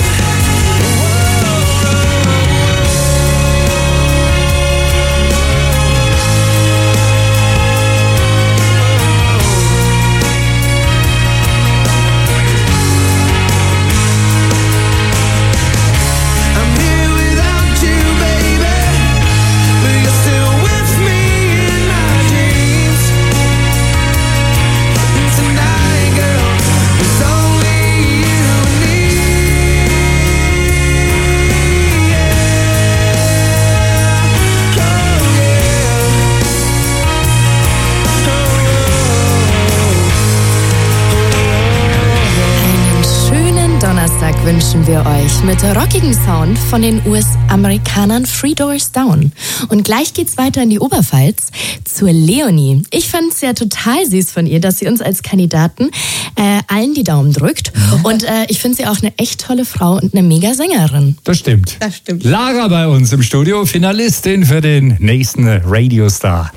I'm here without you, baby, but you're still with me in my dreams. And tonight, girl, it's only you and me. Einen schönen Donnerstag wünschen wir euch mit rockigem Sound von den US-Amerikanern Three Doors Down. Und gleich geht's weiter in die Oberpfalz zur Leonie. Ich fand es ja total süß von ihr, dass sie uns als Kandidaten allen die Daumen drückt. Und ich finde sie auch eine echt tolle Frau und eine mega Sängerin. Das stimmt. Das stimmt. Lara bei uns im Studio, Finalistin für den nächsten Radiostar.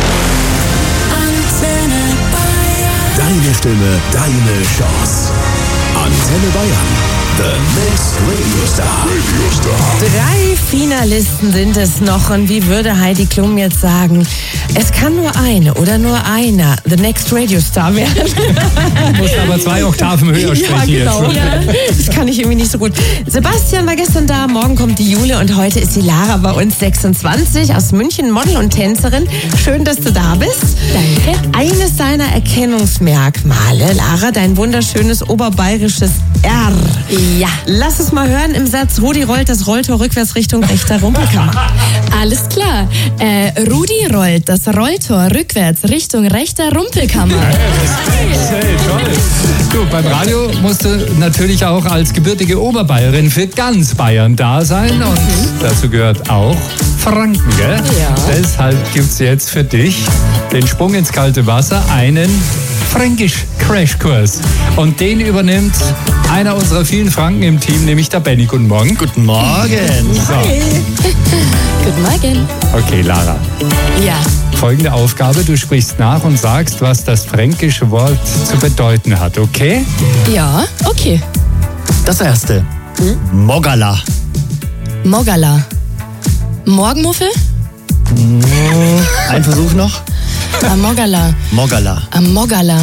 Deine Stimme, deine Chance. Antenne Bayern. The Next Radio Star. 3 Finalisten sind es noch, und wie würde Heidi Klum jetzt sagen, es kann nur eine oder nur einer The Next Radio Star werden. Du musst aber 2 Oktaven höher sprechen Ja, genau. jetzt. Ja, das kann ich irgendwie nicht so gut. Sebastian war gestern da, morgen kommt die Jule und heute ist die Lara bei uns, 26, aus München, Model und Tänzerin. Schön, dass du da bist. Danke. Eines deiner Erkennungsmerkmale, Lara, dein wunderschönes oberbayerisches R. Ja. Lass es mal hören im Satz, Rudi rollt das Rolltor rückwärts Richtung rechter Rumpelkammer. Alles klar. Rudi rollt das Rolltor rückwärts Richtung rechter Rumpelkammer. Hey, toll. Du, beim Radio musst du natürlich auch als gebürtige Oberbayerin für ganz Bayern da sein. Und dazu gehört auch Franken, gell? Ja. Deshalb gibt's jetzt für dich den Sprung ins kalte Wasser, einen Fränkisch-Crashkurs. Und den übernimmt einer unserer vielen Franken im Team, nämlich der Benny. Guten Morgen. Guten Morgen. So. Guten Morgen. Okay, Lara. Ja. Folgende Aufgabe, du sprichst nach und sagst, was das fränkische Wort zu bedeuten hat, okay? Ja, okay. Das erste. Mogala. Mogala. Morgenmuffel? Ein Versuch noch. Mogala. Mogala. Mogala.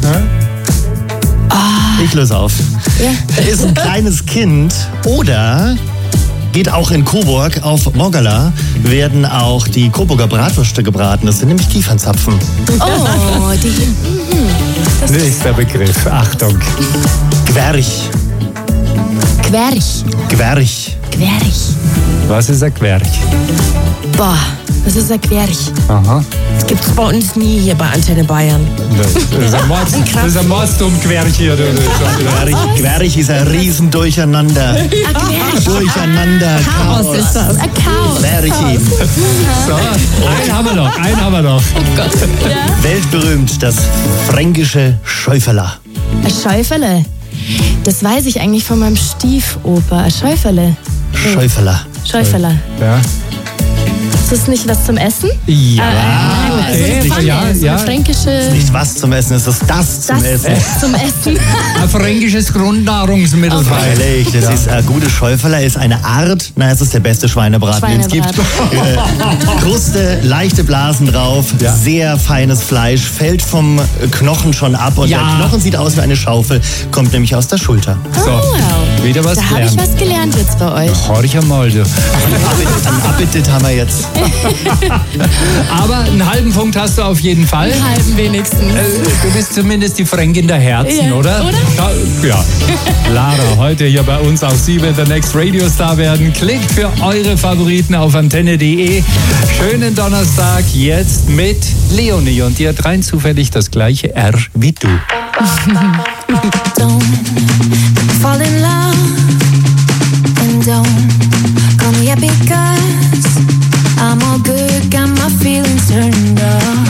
Ich löse auf. Ja. Er ist ein kleines Kind oder geht auch in Coburg. Auf Mogala werden auch die Coburger Bratwürste gebraten. Das sind nämlich Kiefernzapfen. Oh, die. Nächster Begriff, Achtung. Gwerch. Querch. Gwerch. Querch. Was ist ein Querch? Boah, was ist ein Querch? Aha. Das gibt's bei uns nie hier bei Antenne Bayern. Das ist ein Mordsdumm-Querch hier. Gwerch ist ein Riesendurcheinander. Durcheinander. Chaos ist das. Ein Chaos. Querch eben. So, einen haben wir noch. Oh Gott. Ja. Weltberühmt, das fränkische Schäuferler. Ein Schäuferle. Das weiß ich eigentlich von meinem Stiefoper. Ein Schäuferle. Schäuferler. Schäuferle. Ja. Ist das nicht was zum Essen? Ja. Okay. Okay. Ja. Fränkische. Nicht was zum Essen, es ist das zum Essen. Zum Essen. Ein fränkisches Grundnahrungsmittel. Freilich, das ist ein gutes Schäuferler, ist eine Art, es ist der beste Schweinebraten, den es gibt. Kruste, leichte Blasen drauf, sehr feines Fleisch, fällt vom Knochen schon ab und der Knochen sieht aus wie eine Schaufel, kommt nämlich aus der Schulter. So, wieder was Da habe ich was gelernt jetzt bei euch. Horch einmal, du. Ein Appetit haben wir jetzt. Aber einen halben Punkt hast du auf jeden Fall. Einen halben wenigstens. Du bist zumindest die Fränkin der Herzen, Ja, oder? Ja. Lara, heute hier bei uns auch Sie wird der Next Radio Star werden. Klickt für eure Favoriten auf antenne.de. Schönen Donnerstag jetzt mit Leonie und die hat rein zufällig das gleiche R wie du. Don't fall in love and don't call me up because I'm all good, got my feelings turned up.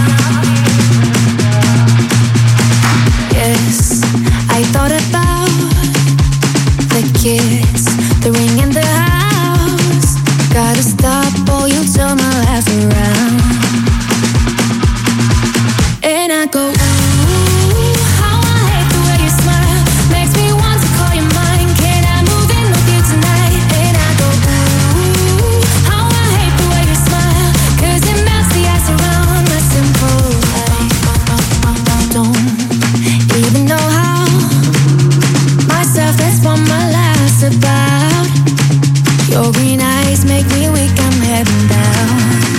Yes, I thought about the kiss, the ring in the house. Gotta stop or you'll turn my life around. And I go, ooh, how I hate the way you smile. Makes me want to call you mine. Can I move in with you tonight? And I go, ooh, how I hate the way you smile. 'Cause it melts the ice around my simple life. Don't even know how. Myself, that's what my life's about. Your green eyes make me weak, I'm heading down.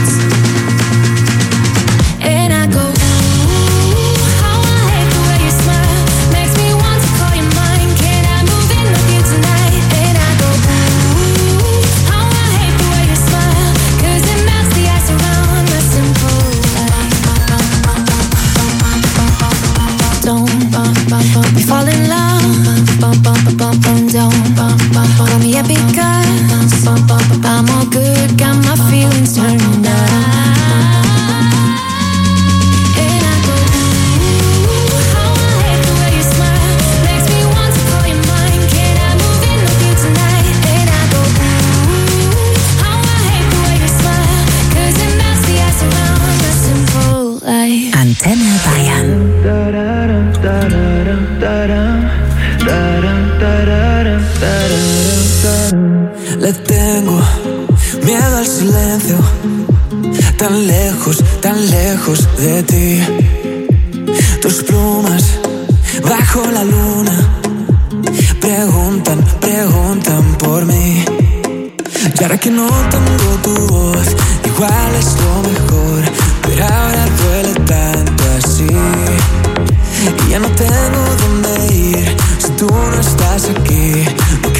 And I go, ooh, how I hate the way you smile. Makes me want to call you mine. Can I move in with you tonight? And I go, ooh, how I hate the way you smile. 'Cause it melts the ice around my simple life. Don't we fall in love. And don't call me up because I'm all good, got my feelings turned up. Antenne Bayern. Le tengo miedo al silencio, tan lejos de ti. Tus plumas bajo la luna preguntan por mí. Y ahora que no tengo tu voz, igual es lo mejor, pero ahora duele tanto así. Y ya no tengo dónde ir si tú no estás aquí. No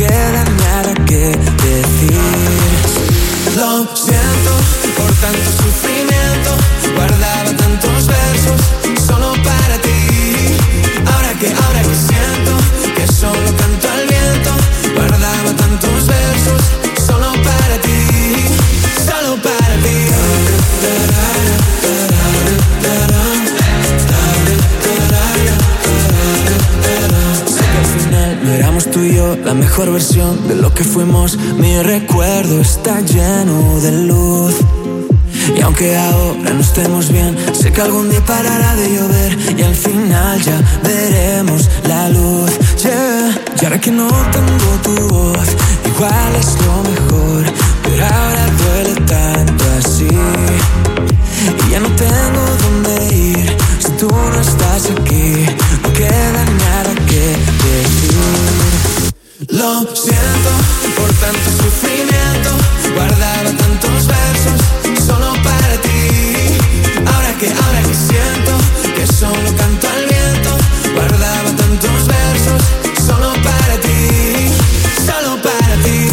tú y yo, la mejor versión de lo que fuimos. Mi recuerdo está lleno de luz. Y aunque ahora no estemos bien, sé que algún día parará de llover y al final ya veremos la luz. Yeah. Y ahora que no tengo tu voz, igual es lo mejor, pero ahora duele tanto así. Y ya no tengo dónde ir si tú no estás aquí. No queda nada que decir. Lo siento por tanto sufrimiento. Guardaba tantos versos solo para ti. Ahora que siento que solo canto al viento. Guardaba tantos versos solo para ti. Solo para ti.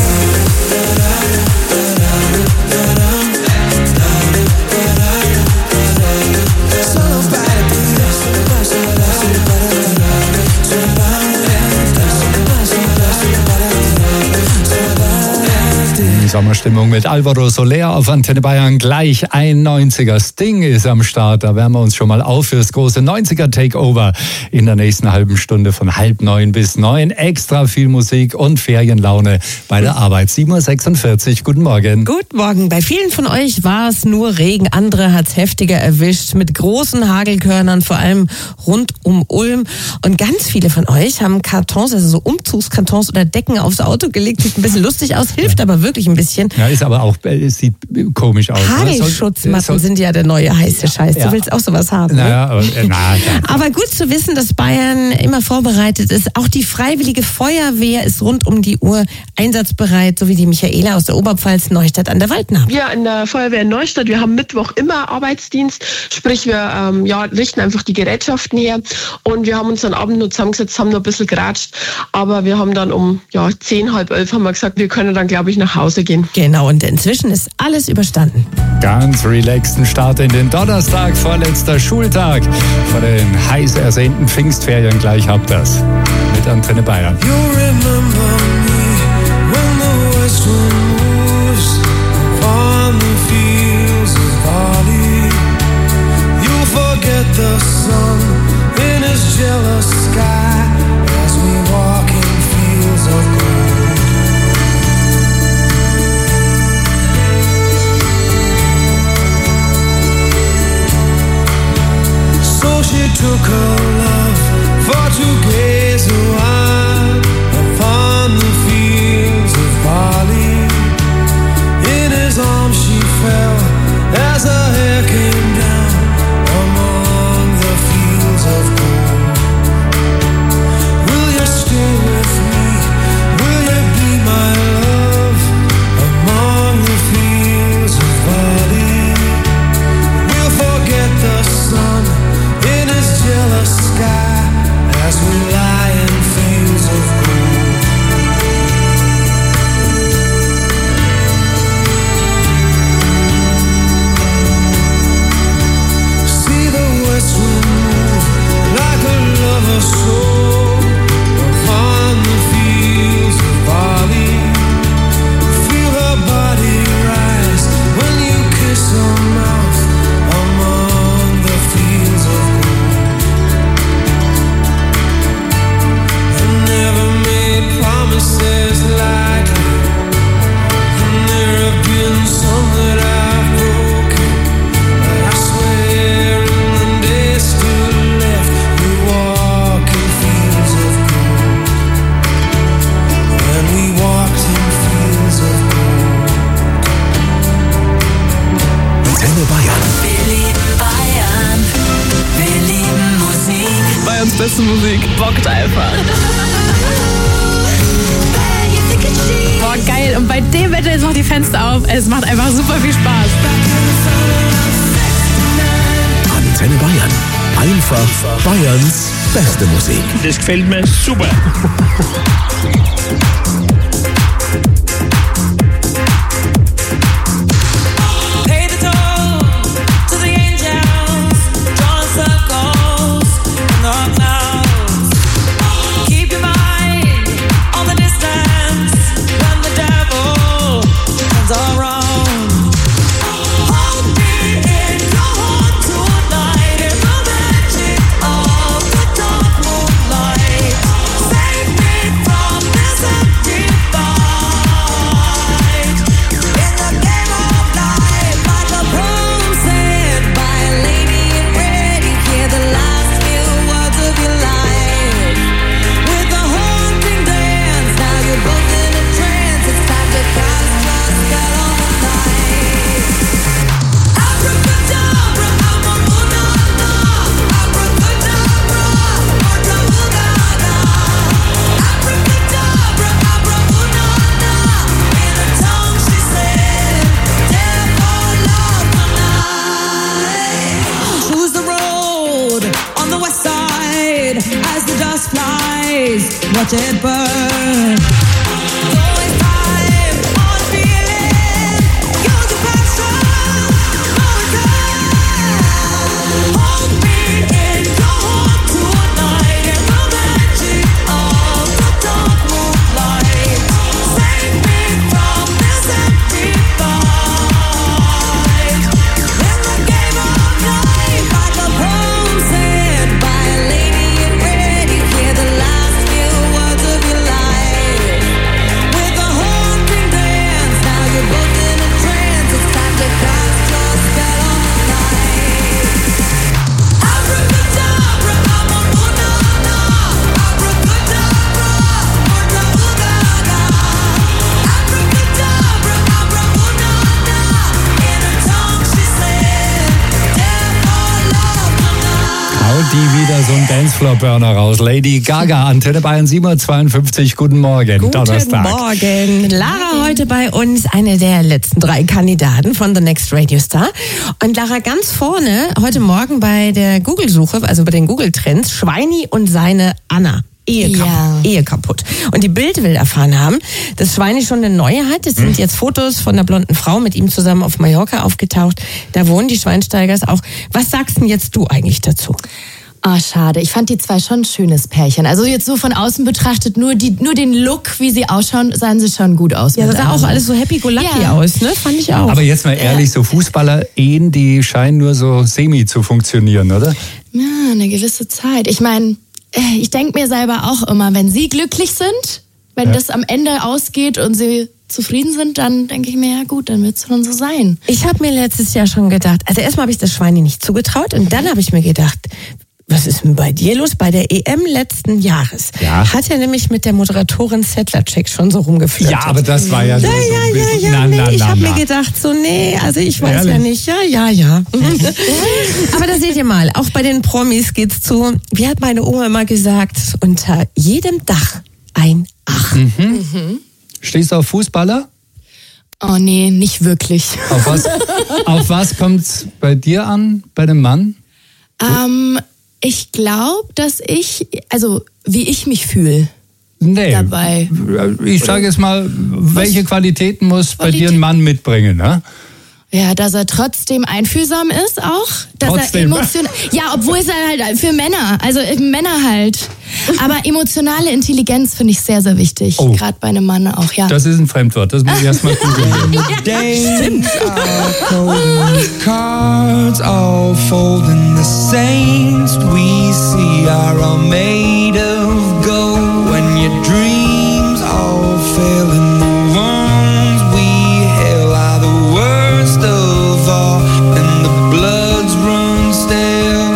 Sommerstimmung mit Alvaro Soler auf Antenne Bayern. Gleich ein 90er. Sting ist am Start. Da wärmen wir uns schon mal auf fürs große 90er Takeover in der nächsten halben Stunde von 8:30 bis 9. Extra viel Musik und Ferienlaune bei der Arbeit. 7:46 Uhr. Guten Morgen. Guten Morgen. Bei vielen von euch war es nur Regen. Andere hat es heftiger erwischt mit großen Hagelkörnern, vor allem rund um Ulm. Und ganz viele von euch haben Kartons, also so Umzugskartons oder Decken aufs Auto gelegt. Sieht ein bisschen lustig aus, hilft aber wirklich ein bisschen. Ja, ist aber auch, sieht komisch aus. Hagelschutzmatten sind ja der neue heiße Scheiß. Du willst auch sowas haben, ne? Naja, aber gut zu wissen, dass Bayern immer vorbereitet ist. Auch die Freiwillige Feuerwehr ist rund um die Uhr einsatzbereit, so wie die Michaela aus der Oberpfalz Neustadt an der Waldnacht. Ja, in der Feuerwehr in Neustadt, wir haben Mittwoch immer Arbeitsdienst, sprich wir richten einfach die Gerätschaften her und wir haben uns dann abends nur zusammengesetzt, haben noch ein bisschen geratscht, aber wir haben dann um 10, halb 11 haben wir gesagt, wir können dann glaube ich nach Hause gehen. Genau, und inzwischen ist alles überstanden. Ganz relaxten Start in den Donnerstag, vorletzter Schultag vor den heiß ersehnten Pfingstferien. Gleich habt ihr's mit Antenne Bayern. You remember me when the west wind moves on the fields of barley. You forget the sun in his jealous sky as we walk in fields of gold. So she took her love for to gaze a while upon the fields of barley. In his arms she fell as her hair came down among the fields of gold. Will you stay with me? Will you be my love among the fields of barley? We'll forget the sun in his jealous sky as we lie in fields of gold. See the west wind move like a lover's soul upon the fields of barley. Feel her body rise when you kiss her mouth among the fields of gold. I never made promises lightly, and there have been some that I've broken. But I swear in the days still left, we walk in fields of gold. And we walked in fields of gold. Antenne Bayern. Wir lieben Bayern, wir lieben Musik. Bayerns beste Musik. Bockt einfach. Boah, geil. Und bei dem Wetter jetzt noch die Fenster auf. Es macht einfach super viel Spaß. Antenne Bayern. Einfach Bayerns beste Musik. Das gefällt mir super. Pay the toll to the angels, drawing circles in the clouds. Keep your mind on the distance when the devil turns around. Hold me in your heart tonight in the magic of the dark moonlight. Save me from this watch it burn. Die wieder so ein Dancefloor-Burner raus. Lady Gaga, Antenne Bayern 7.52 Uhr. Guten Morgen, Guten Donnerstag. Morgen. Lara heute bei uns, eine der letzten 3 Kandidaten von The Next Radio Star. Und Lara ganz vorne, heute Morgen bei der Google-Suche, also bei den Google-Trends, Schweini und seine Anna. Ehe kaputt. Und die Bild will erfahren haben, dass Schweini schon eine neue hat. Es sind jetzt Fotos von einer blonden Frau mit ihm zusammen auf Mallorca aufgetaucht. Da wohnen die Schweinsteigers auch. Was sagst denn jetzt du eigentlich dazu? Ah, schade. Ich fand die zwei schon ein schönes Pärchen. Also jetzt so von außen betrachtet, nur den Look, wie sie ausschauen, sahen sie schon gut aus. Ja, das sah auch alles so happy-go-lucky aus, ne? Fand ich auch. Aber jetzt mal ehrlich, so Fußballer-Ehen, die scheinen nur so semi zu funktionieren, oder? Ja, eine gewisse Zeit. Ich meine, ich denke mir selber auch immer, wenn sie glücklich sind, wenn das am Ende ausgeht und sie zufrieden sind, dann denke ich mir, ja gut, dann wird es schon so sein. Ich habe mir letztes Jahr schon gedacht, also erstmal habe ich das Schweini nicht zugetraut und dann habe ich mir gedacht, was ist denn bei dir los? Bei der EM letzten Jahres hat er nämlich mit der Moderatorin Sedlacek schon so rumgeflirtet. Ja, aber das war ja so ich habe mir gedacht, so also ich weiß ja nicht, ja. Aber da seht ihr mal, auch bei den Promis geht's zu, wie hat meine Oma immer gesagt, unter jedem Dach ein Ach. Stehst du auf Fußballer? Oh nee, nicht wirklich. Auf was kommt's bei dir an, bei dem Mann? Ich glaube, dass wie ich mich fühle. Nee, dabei. Ich sage jetzt mal, welche Qualitäten muss bei dir ein Mann mitbringen, ne? Ja, dass er trotzdem einfühlsam ist auch. Dass Trotzdem. er emotional. Ja, obwohl es halt für Männer, also Männer halt. Aber emotionale Intelligenz finde ich sehr, sehr wichtig. Oh. Gerade bei einem Mann auch, ja. Das ist ein Fremdwort, das muss ich erstmal googeln. Days are cold, cards all folding. The saints we see are all made of gold. When your dreams all fail and the ones we hail are the worst of all, and the bloods run stale.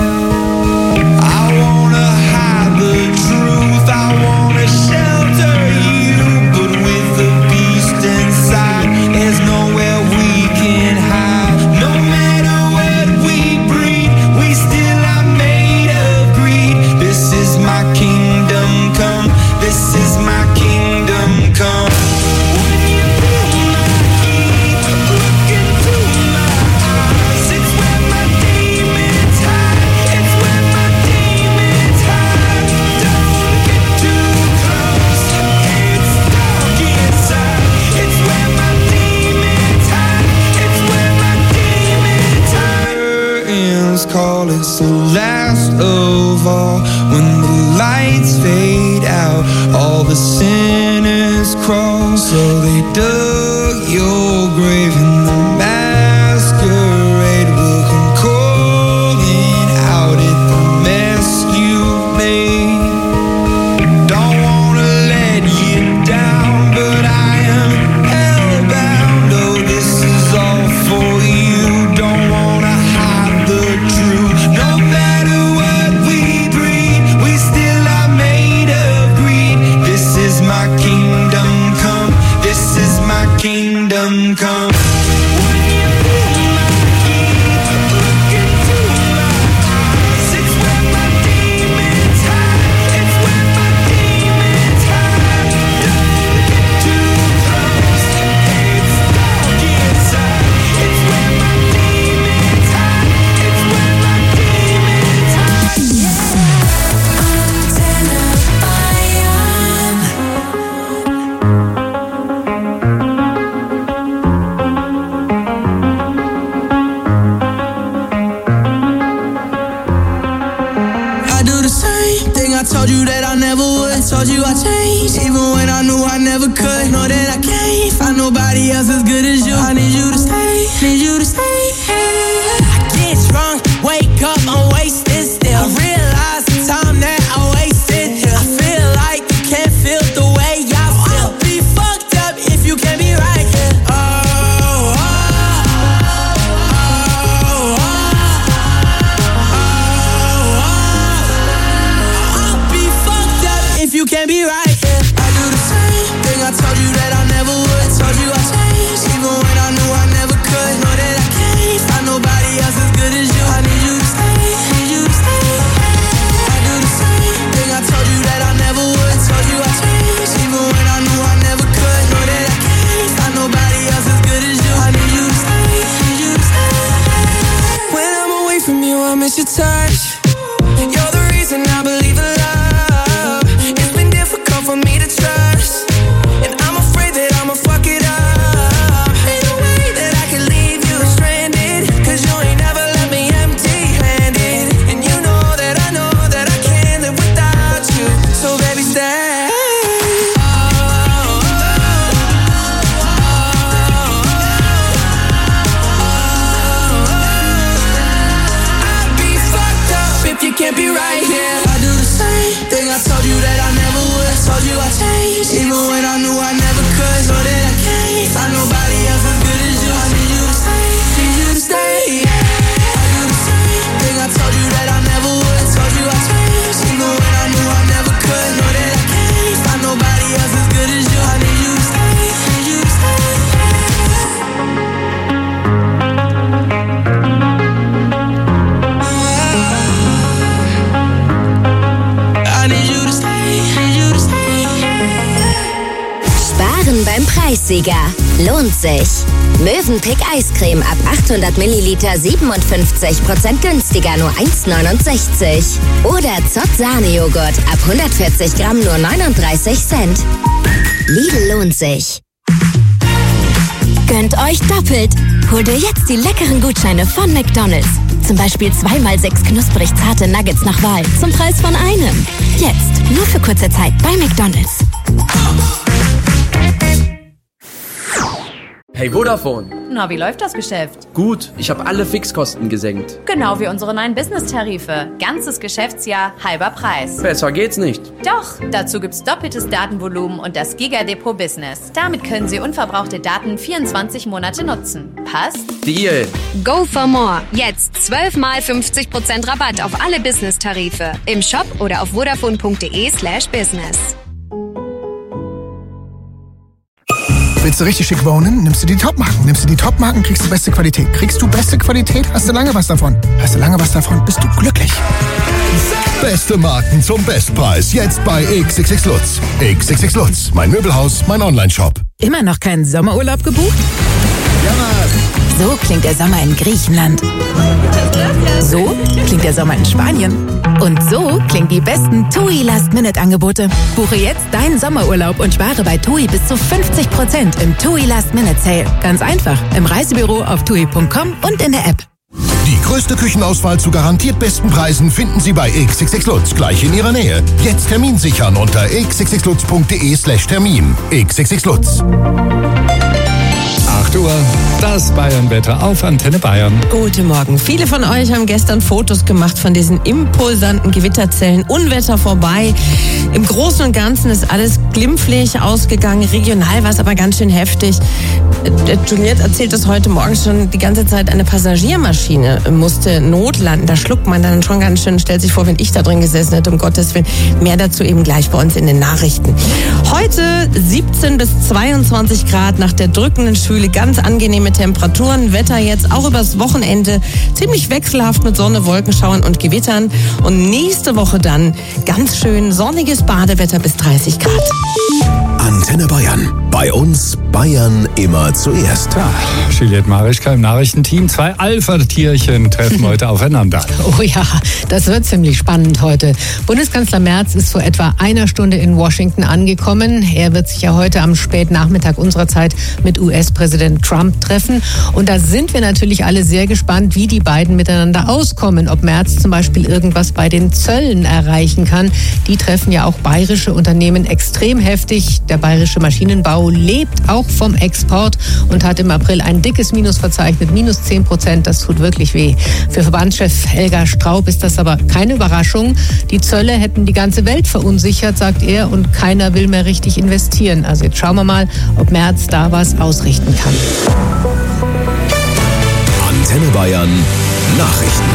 I wanna hide the truth, I wanna shelter you, but with the beast inside, there's nowhere we can hide. No matter what we breed, we still are made of greed. This is my kingdom come, this is my kingdom come. When you feel my heat, look into my eyes, it's where my demons hide, it's where my demons hide. Don't get too close, it's dark inside, it's where my demons hide, it's where my demons hide. Curtains call, it's the last of all. When the lights fade out, all the sinners crawl. So they dug your grave and the masquerade will come calling out at the mess you made. Don't wanna let you down, but I am hellbound. Oh, this is all for you. Don't wanna hide the truth. No matter what we breed, we still are made of greed. This is my kingdom come, this is my kingdom same thing I told you that I never would. I told you I changed, even when I knew I never could. Know that I can't find nobody else as good as you. I need you to stay, need you to stay. I get drunk, wake up, I'm wasted still. I realize the time that I wasted here. I feel like you can't feel the way I feel. I'll be fucked up if you can't be right here. You can't be right, yeah. I do the same thing I told you that I never would. Told you I changed, even when I knew I never could. Know that I can't find nobody else as good as you. I need you to stay, need you to stay. I do the same thing I told you that I never would. Told you I changed, even when I knew I never could. Know that I can't find nobody else as good as you. I need you to stay, need you to stay. When I'm away from you, I miss your touch. You're the reason I believe in love. For me to trust, and I'm afraid that I'ma fuck it up. Ain't no way that I can leave you stranded, cause you ain't never left me empty-handed. And you know that I can't live without you. So baby, stay. I'd be fucked up if you can't be right here. I do the same thing I told you that I never would. Told you I changed, even when I knew I never could. Know that I can't find nobody else as good as you. I need you to stay, need you to stay. I do the same thing I told you that I never would. Told you I changed, even when I knew I never could. Know that I can't find nobody else as good as you. I need you to stay, need you to stay. I need you to stay, need you to stay. Sparen beim Preissieger. Lohnt sich. Mövenpick Eiscreme ab 800 Milliliter 57% günstiger, nur 1,69. Oder Zott Sahnejoghurt ab 140 Gramm nur 39 Cent. Lidl lohnt sich. Gönnt euch doppelt. Holt ihr jetzt die leckeren Gutscheine von McDonald's. Zum Beispiel 2x6 knusprig zarte Nuggets nach Wahl zum Preis von einem. Jetzt, nur für kurze Zeit bei McDonald's. Hey Vodafone. Na, wie läuft das Geschäft? Gut, ich habe alle Fixkosten gesenkt. Genau wie unsere neuen Business-Tarife. Ganzes Geschäftsjahr, halber Preis. Besser geht's nicht. Doch, dazu gibt's doppeltes Datenvolumen und das Giga-Depot Business. Damit können Sie unverbrauchte Daten 24 Monate nutzen. Passt? Deal. Go for more. Jetzt 12 mal 50% Rabatt auf alle Business-Tarife. Im Shop oder auf vodafone.de/business. Willst du richtig schick wohnen? Nimmst du die Top-Marken. Nimmst du die Top-Marken, kriegst du beste Qualität. Kriegst du beste Qualität, hast du lange was davon. Hast du lange was davon, bist du glücklich. Beste Marken zum Bestpreis. Jetzt bei XXX Lutz. XXX Lutz. Mein Möbelhaus, mein Onlineshop. Immer noch keinen Sommerurlaub gebucht? Ja, So klingt der Sommer in Griechenland. So klingt der Sommer in Spanien. Und so klingen die besten TUI Last-Minute-Angebote. Buche jetzt deinen Sommerurlaub und spare bei TUI bis zu 50% im TUI Last-Minute-Sale. Ganz einfach im Reisebüro auf TUI.com und in der App. Die größte Küchenauswahl zu garantiert besten Preisen finden Sie bei XXX Lutz, gleich in Ihrer Nähe. Jetzt Termin sichern unter xxxlutz.de/Termin. XXX Lutz. 8 Uhr, das Bayern-Wetter auf Antenne Bayern. Guten Morgen. Viele von euch haben gestern Fotos gemacht von diesen impulsanten Gewitterzellen. Unwetter vorbei. Im Großen und Ganzen ist alles glimpflich ausgegangen. Regional war es aber ganz schön heftig. Juliette erzählt das heute Morgen schon die ganze Zeit. Eine Passagiermaschine musste notlanden. Da schluckt man dann schon ganz schön. Stellt sich vor, wenn ich da drin gesessen hätte, um Gottes Willen. Mehr dazu eben gleich bei uns in den Nachrichten. Heute 17 bis 22 Grad nach der drückenden Schwüle. Ganz angenehme Temperaturen. Wetter jetzt auch übers Wochenende ziemlich wechselhaft mit Sonne, Wolkenschauern und Gewittern. Und nächste Woche dann ganz schön sonniges Badewetter bis 30 Grad. Antenne Bayern. Bei uns Bayern immer zuerst. Ja, Juliette Marischka im Nachrichtenteam. 2 Alpha-Tierchen treffen heute aufeinander. Oh ja, das wird ziemlich spannend heute. Bundeskanzler Merz ist vor etwa einer Stunde in Washington angekommen. Er wird sich ja heute am Spätnachmittag unserer Zeit mit US-Präsident Trump treffen. Und da sind wir natürlich alle sehr gespannt, wie die beiden miteinander auskommen. Ob Merz zum Beispiel irgendwas bei den Zöllen erreichen kann. Die treffen ja auch bayerische Unternehmen extrem heftig. Der bayerische Maschinenbau lebt auch vom Export und hat im April ein dickes Minus verzeichnet, minus 10%. Das tut wirklich weh. Für Verbandschef Helga Straub ist das aber keine Überraschung. Die Zölle hätten die ganze Welt verunsichert, sagt er, und keiner will mehr richtig investieren. Also jetzt schauen wir mal, ob Merz da was ausrichten kann. Antenne Bayern Nachrichten.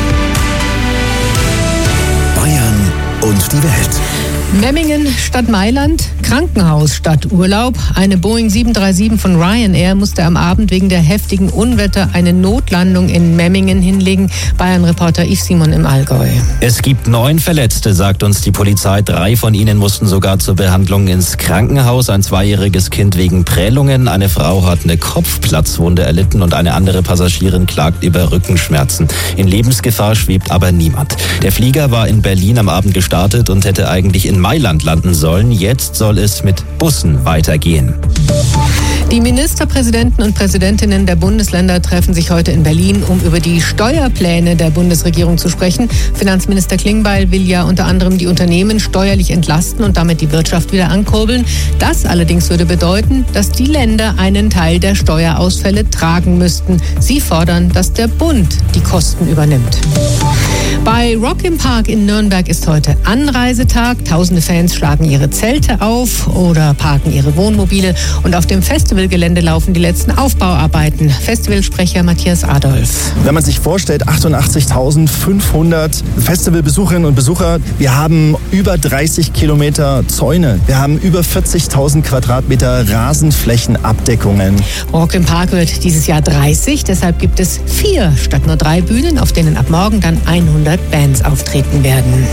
Bayern und die Welt. Memmingen statt Mailand, Krankenhaus statt Urlaub. Eine Boeing 737 von Ryanair musste am Abend wegen der heftigen Unwetter eine Notlandung in Memmingen hinlegen. Bayern-Reporter Yves Simon im Allgäu. Es gibt 9 Verletzte, sagt uns die Polizei. 3 von ihnen mussten sogar zur Behandlung ins Krankenhaus. Ein 2-jähriges Kind wegen Prellungen. Eine Frau hat eine Kopfplatzwunde erlitten und eine andere Passagierin klagt über Rückenschmerzen. In Lebensgefahr schwebt aber niemand. Der Flieger war in Berlin am Abend gestartet und hätte eigentlich in Mailand landen sollen. Jetzt soll es mit Bussen weitergehen. Die Ministerpräsidenten und Präsidentinnen der Bundesländer treffen sich heute in Berlin, um über die Steuerpläne der Bundesregierung zu sprechen. Finanzminister Klingbeil will ja unter anderem die Unternehmen steuerlich entlasten und damit die Wirtschaft wieder ankurbeln. Das allerdings würde bedeuten, dass die Länder einen Teil der Steuerausfälle tragen müssten. Sie fordern, dass der Bund die Kosten übernimmt. Bei Rock im Park in Nürnberg ist heute Anreisetag. Tausende Fans schlagen ihre Zelte auf oder parken ihre Wohnmobile. Und auf dem Festivalgelände laufen die letzten Aufbauarbeiten. Festivalsprecher Matthias Adolf. Wenn man sich vorstellt, 88.500 Festivalbesucherinnen und Besucher. Wir haben über 30 Kilometer Zäune. Wir haben über 40.000 Quadratmeter Rasenflächenabdeckungen. Rock im Park wird dieses Jahr 30. Deshalb gibt es 4 statt nur 3 Bühnen, auf denen ab morgen dann 100 Bands auftreten werden.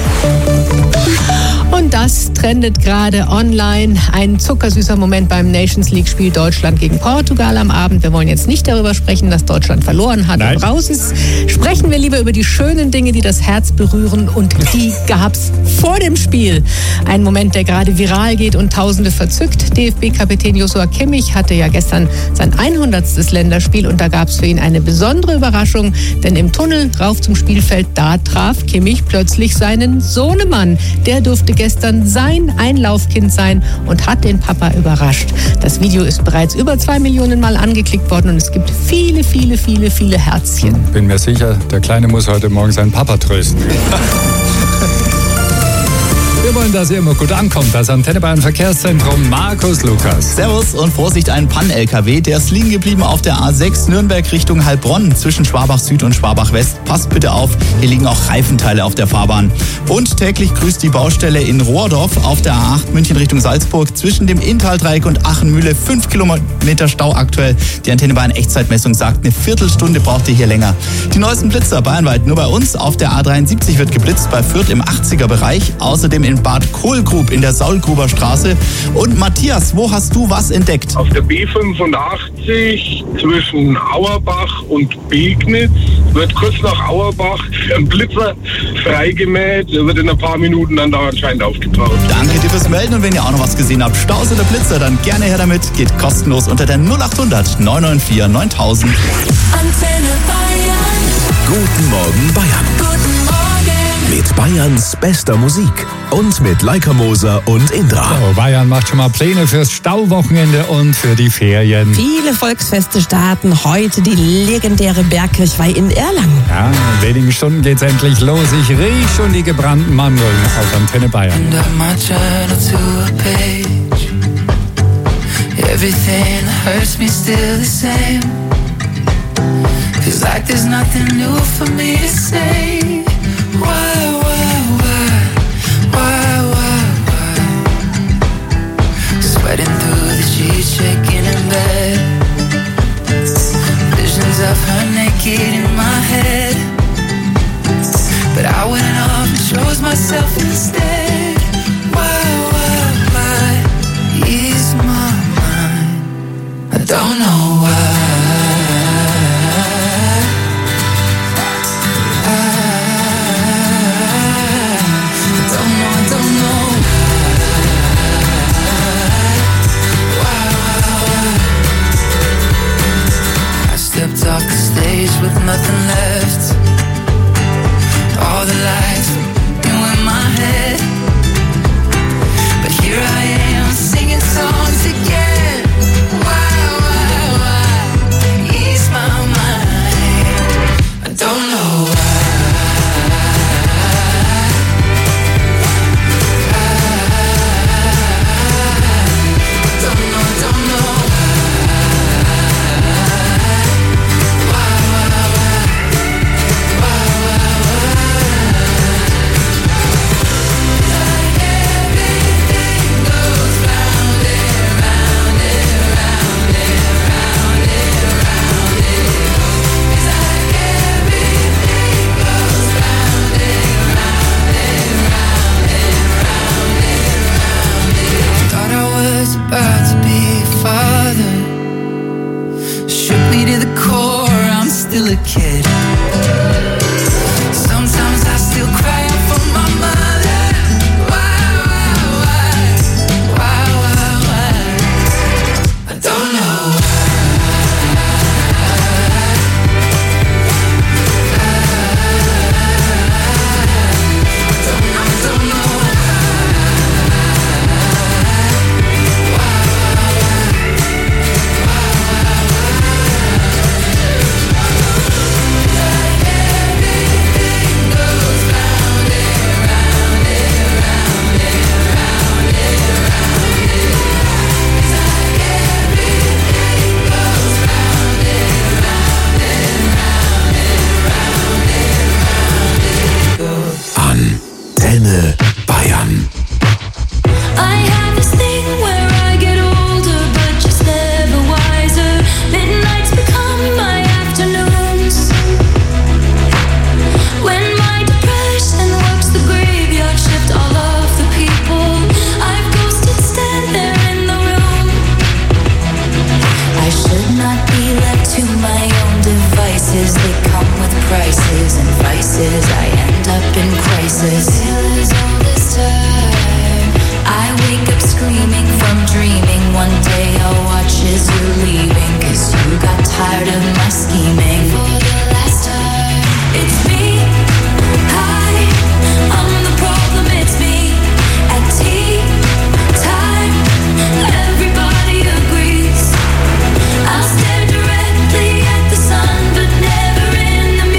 Und das trendet gerade online. Ein zuckersüßer Moment beim Nations League-Spiel Deutschland gegen Portugal am Abend. Wir wollen jetzt nicht darüber sprechen, dass Deutschland verloren hat und raus ist. Sprechen wir lieber über die schönen Dinge, die das Herz berühren. Und die gab's vor dem Spiel. Ein Moment, der gerade viral geht und Tausende verzückt. DFB-Kapitän Joshua Kimmich hatte ja gestern sein 100. Länderspiel. Und da gab's für ihn eine besondere Überraschung. Denn im Tunnel rauf zum Spielfeld, da traf Kimmich plötzlich seinen Sohnemann. Der durfte gestern sein Einlaufkind sein und hat den Papa überrascht. Das Video ist bereits über 2 Millionen Mal angeklickt worden und es gibt viele, viele, viele, viele Herzchen. Bin mir sicher, der Kleine muss heute Morgen seinen Papa trösten. Wir wollen, dass ihr immer gut ankommt. Das Antenne Bayern Verkehrszentrum, Markus Lukas. Servus und Vorsicht, ein Pan-LKW. Der ist liegen geblieben auf der A6 Nürnberg Richtung Heilbronn zwischen Schwabach Süd und Schwabach West. Passt bitte auf, hier liegen auch Reifenteile auf der Fahrbahn. Und täglich grüßt die Baustelle in Rohrdorf auf der A8 München Richtung Salzburg zwischen dem Inntal-Dreieck und Achenmühle. 5 Kilometer Stau aktuell. Die Antenne Bayern Echtzeitmessung sagt, eine Viertelstunde braucht ihr hier länger. Die neuesten Blitzer bayernweit nur bei uns. Auf der A73 wird geblitzt, bei Fürth im 80er-Bereich. Außerdem in Bad Kohlgrub in der Saulgruber Straße. Und Matthias, wo hast du was entdeckt? Auf der B85 zwischen Auerbach und Begnitz wird kurz nach Auerbach ein Blitzer freigemäht. Der wird in ein paar Minuten dann da anscheinend aufgebaut. Danke dir fürs Melden und wenn ihr auch noch was gesehen habt, Staus oder Blitzer, dann gerne her damit. Geht kostenlos unter der 0800 994 9000. Antenne Bayern. Guten Morgen Bayern. Guten Morgen. Mit Bayerns bester Musik und mit Leica Moser und Indra. So, Bayern macht schon mal Pläne fürs Stauwochenende und für die Ferien. Viele Volksfeste starten heute, die legendäre Bergkirchweih in Erlangen. Ja, in wenigen Stunden geht's endlich los. Ich riech schon die gebrannten Mandeln auf Antenne Bayern. Everything hurts me still the same. Feels like there's nothing new for me to say. Why? Sweating through the sheets, shaking in bed. Visions of her naked in my head. But I went off and chose myself instead. Why? Is my mind don't know why. Stepped off the stage with nothing left. All the lights were in my head, but here I am singing songs again. Why, ease my mind. I don't know why. Don't know. Thought I was about to be a father. Shook me to the core, I'm still a kid. Sometimes I still cry out for my mother. Why? I don't know. Antenne.